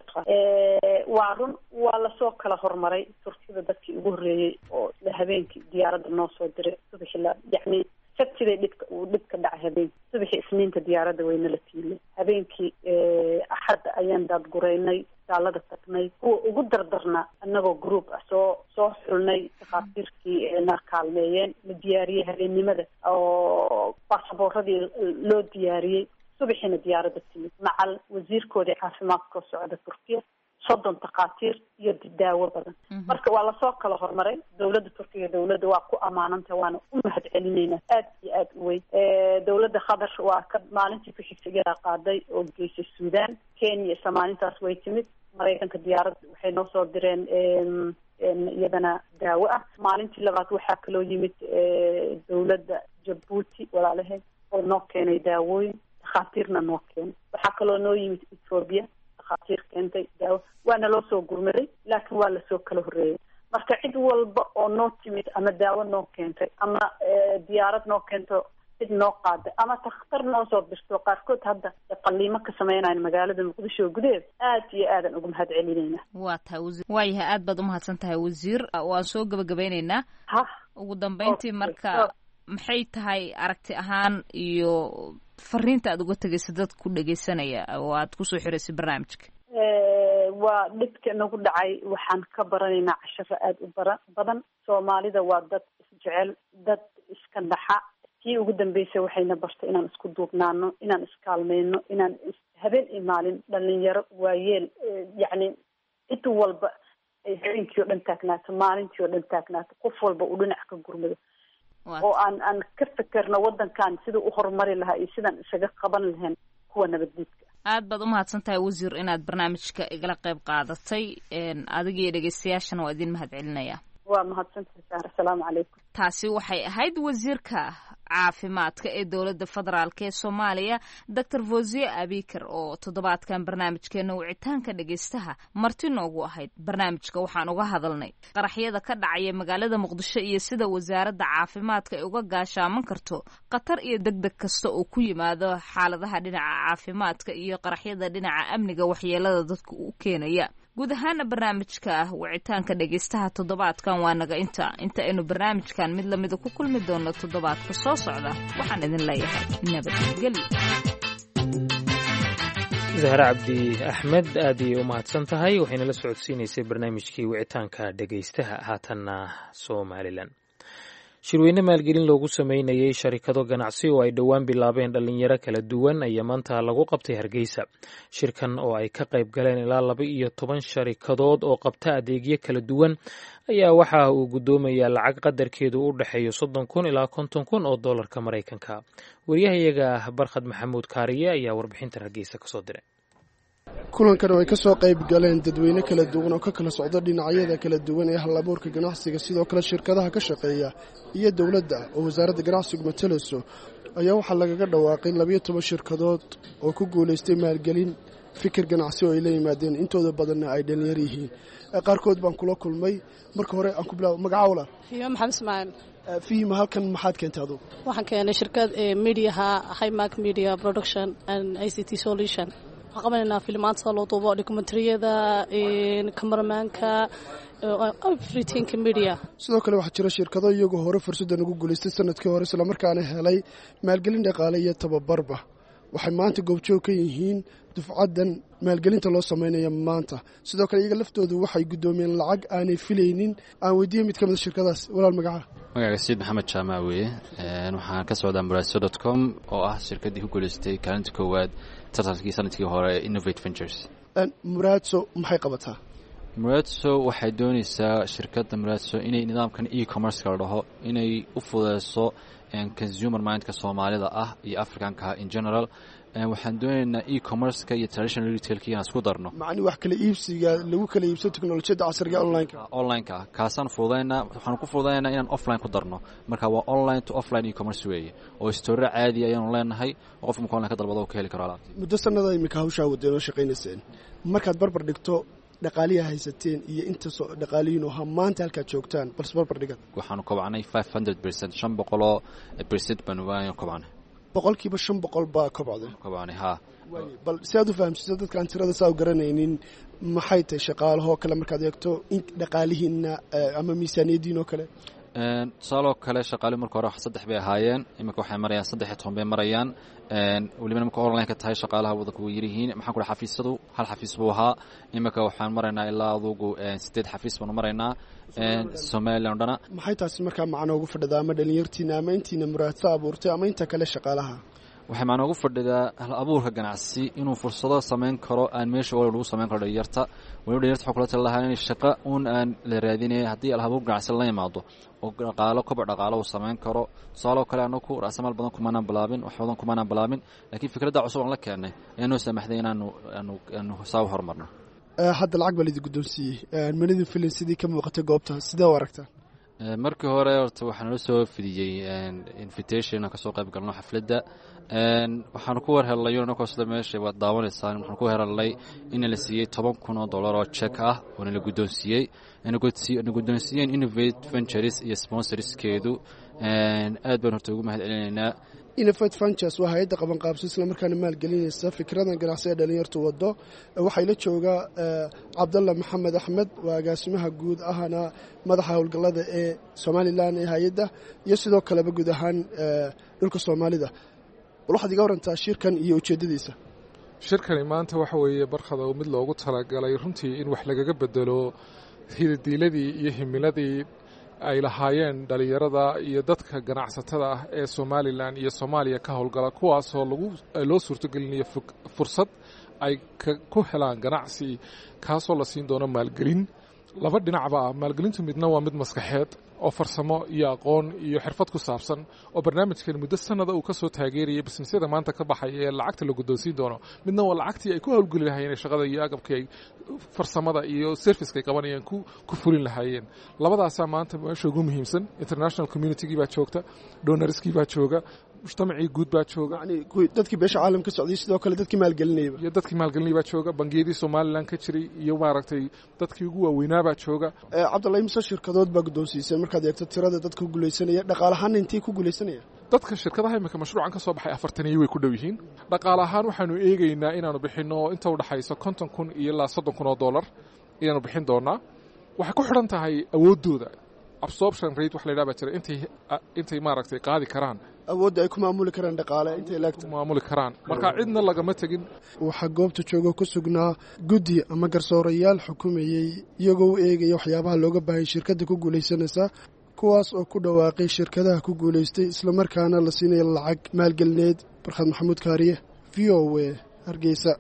waa run waa lasoo kala hormaray Turkida dadkii ugu horeeyay oo habeenkii diyaaradda noo soo diray subaxii yacni sabtidii dhibka dhacay habeenkii subaxii isniinta diyaaradda wayna la tiilay habeenkii axad ayaan daadgureynay saalada tagnay kuwa ugu dardarna annagoo group ah soo xulnay takhaatiirkii na kaalmeeyeen la diyaariyey habeennimada oo baasaboorradii loo diyaariyey subaxiina diyaaradda timid macal wasiirkoodii caafimaadka oo socda Turkiya 30 takhaatiir iyo daawo badan. marka waa lasoo kala hormaray dawladda Turkiga dawladda waa ku amaananta waana u mahad celinayna aad iyo aad u weyn. dawladda Qatar waa ka maalintii ku xigtay iyada qaaday oo geysay Suudaan, Kenya maalintaas way timid, Mareykanka diyaarad waxay noo soo direen iyadana daawo ah. maalintii labaad waxaa kaloo yimid dawladda Djibouti walaalaheed oo noo keenay daawooyin, takhaatiirna noo keenay. waxaa kaloo noo yimid Ethiopia takhaatiir keentay daawo, waana loo soo gurmaday laakiin waa lasoo kala horreeyay. marka cid walba oo noo timid ama daawo noo keentay ama diyaarad noo keento cid noo qaaday ama takhtar noo soo dirto qaarkood hadda qalliimo ka sameynayaan magaalada Muqdisho gudaheeda aad iyo aadan ugu mahad celinayna. waa tahay wasiir waayahay aad baad u mahadsan tahay wasiir. waan soo gabagabeynaynaa ugu dambeyntii marka maxay tahay aragti ahaan iyo fariinta aad uga tegaysa dad ku dhageysanaya oo aad kusoo xiraysay barnaamijka? waa dhibka nagu dhacay waxaan ka baranaynaa casharo aad u badan. Soomaalida waa dad isjecel, dad iska dhaxa. tii ugu dambeysay waxayna bartay inaan isku duubnaano, inaan iskaalmeyno, inaan habeen iyo maalin dhalinyaro waayeel yacni cid walba ay habeenkii oo dhan taagnaato, maalintii oo dhan taagnaato, qof walba uu dhinac ka gurmado oo aan ka fekerno wadankan siduu u horumari lahaa iyo sidaan isaga qaban lahayn kuwa nabaddiidka. aad baad u mahadsan tahay wasiir inaad barnaamijka igala qayb qaadatay. adiga iyo dhegeystayaashana waa idin mahad celinaya. waa mahadsantahay Sahra. Asalaamu calaykum. taasi waxay ahayd wasiirka caafimaadka ee dowladda federaalk ee Soomaaliya Dr. Fawziya Abikar oo toddobaadkan barnaamijkeena wicitaanka dhageystaha marti noogu ahayd. barnaamijka waxaan uga hadalnay qaraxyada ka dhacaya magaalada Muqdisho iyo sida wasaaradda caafimaadka ay uga gaashaaman karto khatar iyo degdeg kasta oo ku yimaado xaaladaha dhinaca caafimaadka iyo qaraxyada dhinaca amniga waxyeelada dadka u keenaya. guud ahaana barnaamijka wicitaanka dhageystaha toddobaadkan waa naga inta aynu barnaamijkan mid lamida ku kulmi doono toddobaadka soo socda waxaan idin leeyahay nabadgelyo. zahra cabdi axmed aad ayay u mahadsan tahay. waxayna la socodsiinaysay barnaamijkii wicitaanka dhageystaha. haatanna Somalilan shirweyne maalgelin loogu sameynayay sharikado ganacsi oo ay dhowaan bilaabeen dhalinyaro kala duwan ayaa maanta lagu qabtay Hargeysa. shirkan oo ay ka qayb galeen ilaa 12 sharikadood oo qabta adeegyo kala duwan ayaa waxa uu gudoomayaa lacag qadarkeedu u dhaxeeyo 30,000 ilaa 50,000 oo doolarka Mareykanka. wariyahayaga Barkhad Maxamuud Kaariye ayaa warbixinta Hargeysa ka soo diray. kulankan oo ay ka soo qayb galeen dadweyne kala duwan oo ka kala socda dhinacyada kala duwan ee hal-abuurka ganacsiga sidoo kale shirkadaha ka shaqeeya iyo dowladda oo wasaaradda ganacsigu matalayso ayaa waxaa lagaga dhawaaqay 12 shirkadood oo ku guulaystay maalgelin fikir ganacsi oo ay la yimaadeen intooda badanna ay dhalinyar yihiin qaarkood baan kula kulmay marka hore aan ku bilaabo magacawla fiima maxamed ismaaciil fiima halkan maxaad keentay adigu waxaan keenay shirkad mediaha Highmark Media Production and ICT Solution waxaan qabanaynaa filmaanta loo duubo dokumentariyada cameramanka everything media sidoo kale waxaa jira shirkado iyagoo hore fursaddan ugu guulaystay sanadkii hore isla markaana helay maalgelin dhaqaale iyo tababarba waxay maanta goobjoog ka yihiin dufcaddan maalgelinta loo samaynayo maanta sidoo kale iyaga laftoodu waxay guddoomiyeen lacag aanay filaynin aan weydiiyey mid ka mid a shirkadaas walaal magaca Sayid Maxamed Jaamac weeye waxaan ka socdaa muraadso.com oo ah shirkaddii ku guulaystay kaalinta koowaad tartankii sanadkii hore Innovate Ventures muraadso maxay qabataa muraadso waxay doonaysaa shirkadda muraadso inay nidaamkan e-commerce la dhaho inay u fududeyso consumer mindka Soomaalida ah iyo Africanka in general waxaan doonaynaa e-commerce-ka iyo traditional retail-ka inaan isku darno macni wax kala iibsiga lagu kala iibso teknolojiyadda casriga online-ka kaasaan fududeynaa waxaan ku fududeynaa inaan offline ku darno marka waa online to offline e-commerce weeye oo store caadi ayaanu leenahay oo qofka marka online ka dalbado uu ka heli karo alaabta muddo sanada imika hawshaa wadeen oo shaqaynayseen markaad barbar dhigto dhaqaaliya haysateen iyo inta dhaqaaliyiin oo maanta halkaad joogtaan balse barbar dhigad waxaanu kobcnay 500% 500% baanu waayaan kobcnay boqolkiiba 500 baa kobcday ha bal si aad u fahamsiiso dadkaan tirada saa u garanaynin maxay tahay shaqaalahoo kale markaad eegto in dhaqaalihiinna ama miisaaniyaddiin oo kale tusaaloo kale shaqaali marka hore 3 bay ahaayeen iminka waxay marayaan 13 bay marayaan weliba marka online-ka tahay shaqaalaha wadanka way yirihiin maxaan ku dhahay xafiisyadu hal xafiis buu ahaa iminka waxaan maraynaa ilaa adugu 8 xafiis baanu maraynaa Soomaaliland dhana maxay taasi markaa macno ugu fadhidaa ama dhalinyartiina ama intiina muraadso abuurtay ama inta kale shaqaalaha waxay macno ugu fadhidaa hal abuurka ganacsi inuu fursado sameyn karo aan meesha wala lagu sameyn karo dhalinyarta dhalinyarta waxa kula talahay in shaqo aan la raadinay hadii hal abuur ganacsi la yimaado oo dhaqaalo koboc dhaqaalo uu sameyn karo tusaaloo kale anagu raasamaal badan kumanaan bilaabin laakiin fikradda cusub aan la keenay ayaan samaxday inaanu saaw hormarno hadda lacag baa lidii guddoonsiiyey manidin filin sidii ka muuqatay goobta sidee u aragtaa markii hore horta waxaa nala soo fidiyey invitation aan kasoo qayb galno xafladda waxaanu ku warhelnay anagoo sida meesha waad daawanaysaan waxaan ku warhelnay in la siiyey $10,000 oo check ah oo la guddoonsiiyey guddoonsiiyeen Innovate Ventures iyo sponsorskeedu aad baan horta ugu mahadcelinaynaa Innovate Ventures waa hay'adda qaban qaabso isla markaana maalgelinaysa fikradan ganacsi ee dhalinyartu wado waxay la joogaa Cabdalla Maxamed Axmed waa agaasimaha guud ahana madaxa howlgallada ee Somaliland ee hay'adda iyo sidoo kale guud ahaan dhulka Soomaalida waxaad iga warantaa shirkan iyo ujeedadiisa shirkani maanta waxa weeye barkada mid loogu talagalay runtii in wax lagaga bedelo hiddiiladii iyo himiladii ay lahaayeen dhalinyarada iyo dadka ganacsatada ah ee Somaliland iyo Soomaaliya ka howlgala kuwaasoo loo suurtagelinayo fursad ay ku helaan ganacsi kaasoo la siin doono maalgelin laba dhinacba maalgelintu midna waa mid maskaxeed oo farsamo iyo aqoon iyo xirfad ku saabsan oo barnaamijkan muddo sanada uu ka soo taageerayay businessyada maanta ka baxay ee lacagta la guddoonsiin doono midna waa lacagtii ay ku howlgeli lahaayeen shaqada iyo agabkii ay farsamada iyo serviceka ay qabanayeen ku fulin lahaayeen labadaasaa maanta meesha ugu muhiimsan international communitygii baa joogta donorskii baa jooga mujtamacii guud baa jooga dadkii beesha caalamka socday sidoo kale dadkii maalgelinayba iyo dadkii maalgelinay baa jooga bangiyadii Somaliland ka jiray iyo maaragtay dadkii ugu waaweynaa baa jooga Cabdullaahi Muuse shirkadood baa guddoonsiisay markaad eegto tirada dadka ku guuleysanaya dhaqaalahaan intee ku guuleysanaya dadka shirkadaha imika mashruucan ka soo baxay 40 way ku dhow yihiin dhaqaale ahaan waxaanu eegaynaa inaanu bixino inta u dhaxayso $50,000 ilaa $30,000 inaanu bixin doonaa waxay ku xidhan tahay awoodooda absorption rate wax la yiraahdo jira intay maaragtay qaadi karaan awoodda ay ku maamuli karaan dhaqaale intay laagta maamuli karaan marka cidna lagama tagin waxa goobta jooga ku sugnaa guddi ama garsoorayaal xukumayay iyagoo u eegaya waxyaabaha looga baahay shirkadda ku guuleysanaysa kuwaas oo ku dhawaaqay shirkadaha ku guuleystay isla markaana la siinayo lacag maalgelineed Barkhad Maxamuud Kaariye VOA Hargeysa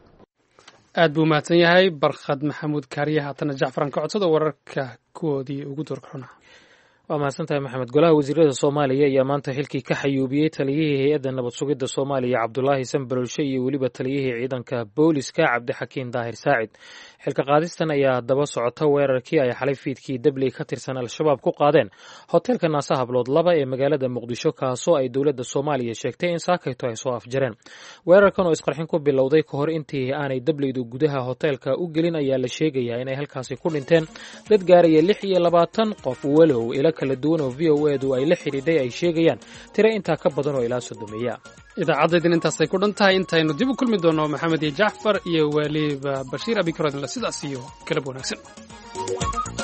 aad buu mahadsan yahay Barkhad Maxamuud Kaariye haatana Jacfar aan ka codsado wararka kuwoodii ugu doorkona waa mahadsantahay maxamed. golaha wasiirada soomaaliya ayaa maanta xilkii ka xayuubiyey taliyihii hay-adda nabad sugidda soomaaliya cabdulaahi sanbalolshe iyo weliba taliyihii ciidanka booliska cabdixakiin daahir saacid. xilka qaadistan ayaa daba socota weerarkii ay xalay fiidkii dabley ka tirsan al-shabaab ku qaadeen hoteelka naasa hablood 2 ee magaalada muqdisho, kaasoo ay dowladda soomaaliya sheegtay in saakayto ay soo afjareen. weerarkan oo isqarxin ku bilowday ka hor intii aanay dableydu gudaha hoteelka u gelin ayaa la sheegayaa inay halkaasi ku dhinteen dad gaaraya 26 qof, walow ila kala duwan oo v o edu ay la xidhiidhay ay sheegayaan tiro intaa ka badan oo ilaa 30. idaacaddaydan intaasay ku dhan tahay. intaynu dib u kulmi doonno maxamed iyo jacfar iyo waliba bashiir abikarodinle sidaas iyo galab wanaagsan.